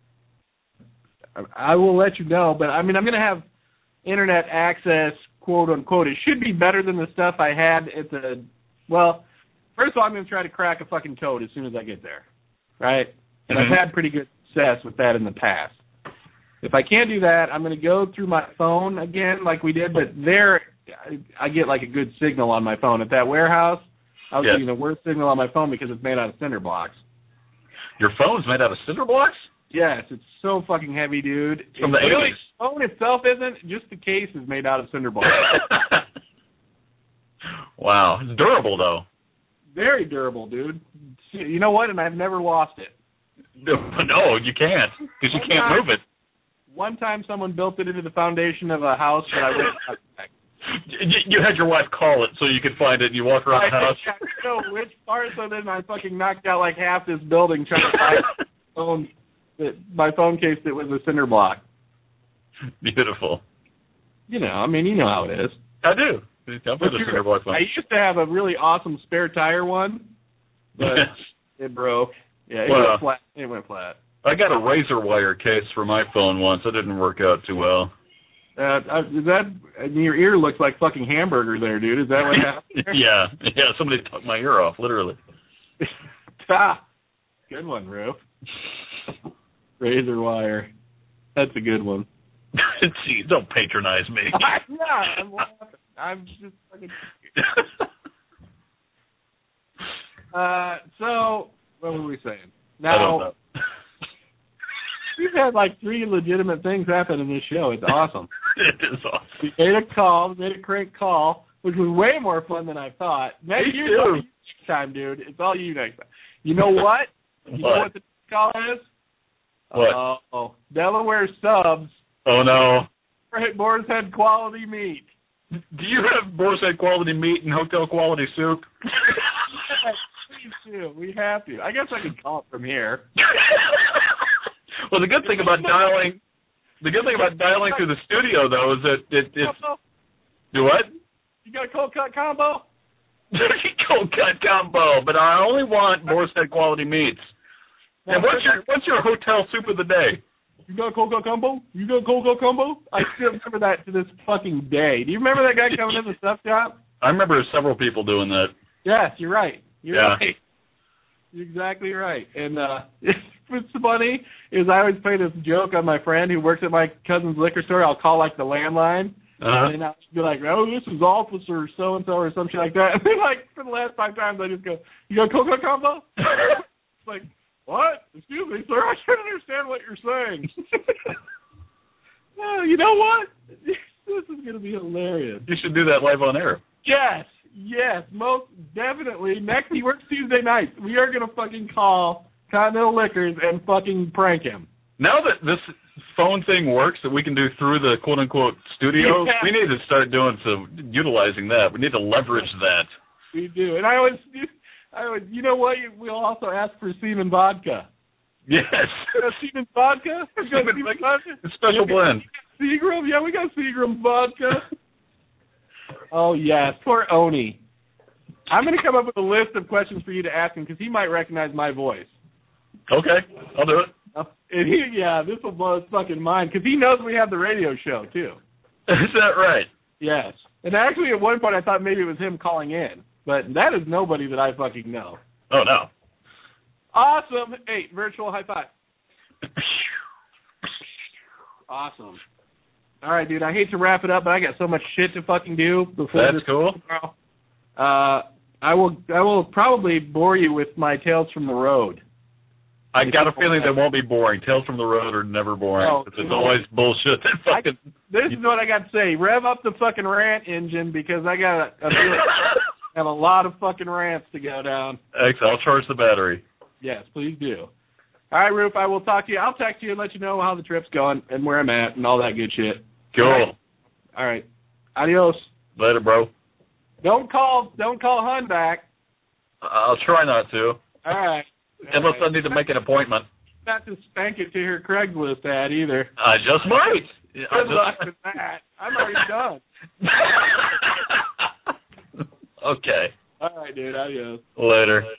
I will let you know, but I mean, I'm going to have internet access, quote unquote. It should be better than the stuff I had at the, well, first of all, I'm going to try to crack a fucking code as soon as I get there, right? And I've had pretty good success with that in the past. If I can't do that, I'm going to go through my phone again like we did, but there I get like a good signal on my phone. At that warehouse, I was getting the worst signal on my phone because it's made out of cinder blocks. Your phone's made out of cinder blocks? Yes, it's so fucking heavy, dude. From the 80s. The phone itself isn't, just the case is made out of cinder blocks. Wow. It's durable, though. Very durable, dude. You know what? And I've never lost it. No, you can't, because you can't move it. One time someone built it into the foundation of a house that I went back. You had your wife call it so you could find it, and you walk around the house. I didn't know which part, so then I fucking knocked out like half this building trying to find my phone case that was a cinder block. Beautiful. You know, I mean, you know how it is. I do. I used to have a really awesome spare tire one, but it broke. Yeah, went flat. It went flat. I got a razor wire case for my phone once. It didn't work out too well. Your ear looks like fucking hamburger there, dude. Is that what happened? Yeah. Somebody took my ear off, literally. Good one, Roof. Razor wire. That's a good one. Gee, don't patronize me. I'm laughing. I'm just fucking. So, what were we saying? Now, I don't know. We've had like 3 legitimate things happen in this show. It's awesome. It is awesome. We made a crank call, which was way more fun than I thought. Next time, dude. It's all you next time. You know what? You know what the call is? What? Oh, Delaware subs. Oh, no. Boar's Head quality meat. Do you have Boar's Head quality meat and hotel quality soup? Please do. We have to. I guess I can call it from here. Well, the good thing about dialing through the studio though is that it's do what? You got a cold cut combo? Cold cut combo, but I only want Boar's Head quality meats. And what's your hotel soup of the day? You got a cold cut combo? You got a cold cut combo? I still remember that to this fucking day. Do you remember that guy coming in the stuff shop? I remember several people doing that. Yes, you're right. You're right. You're exactly right. And what's funny is I always play this joke on my friend who works at my cousin's liquor store. I'll call like the landline, and I'll be like, "Oh, this is Officer so and so" or some shit like that. And then, like, for the last 5 times, I just go, "You got a cold cut combo?" It's like, what? Excuse me, sir. I can't understand what you're saying. You know what? This is gonna be hilarious. You should do that live on air. Yes, most definitely. Next, he works Tuesday nights. We are going to fucking call Continental Liquors and fucking prank him. Now that this phone thing works that we can do through the quote-unquote studio, we need to start utilizing that. We need to leverage that. We do. And I always, you know what? We'll also ask for Seaman vodka. Yes. Seaman vodka? Seaman vodka? It's special blend. Seagram? Yeah, we got Seagram vodka. Oh, yes. Poor Oni. I'm going to come up with a list of questions for you to ask him because he might recognize my voice. Okay. I'll do it. And this will blow his fucking mind because he knows we have the radio show, too. Is that right? Yes. And actually, at one point, I thought maybe it was him calling in. But that is nobody that I fucking know. Oh, no. Awesome. Hey, virtual high five. Awesome. All right, dude, I hate to wrap it up, but I got so much shit to fucking do before That's cool. Tomorrow. I will probably bore you with my Tales from the Road. I got a feeling they won't be boring. Tales from the Road are never boring. It's always bullshit. This is what I got to say. Rev up the fucking rant engine because I got have a lot of fucking rants to go down. Excellent. I'll charge the battery. Yes, please do. All right, Roof, I will talk to you. I'll text you and let you know how the trip's going and where I'm at and all that good shit. Cool. All right. Adios. Later, bro. Don't call Hun back. I'll try not to. All right. Unless I need to make an appointment. Not to spank it to her Craigslist ad either. I just might. Good luck with that. I'm already done. Okay. All right, dude. Adios. Later.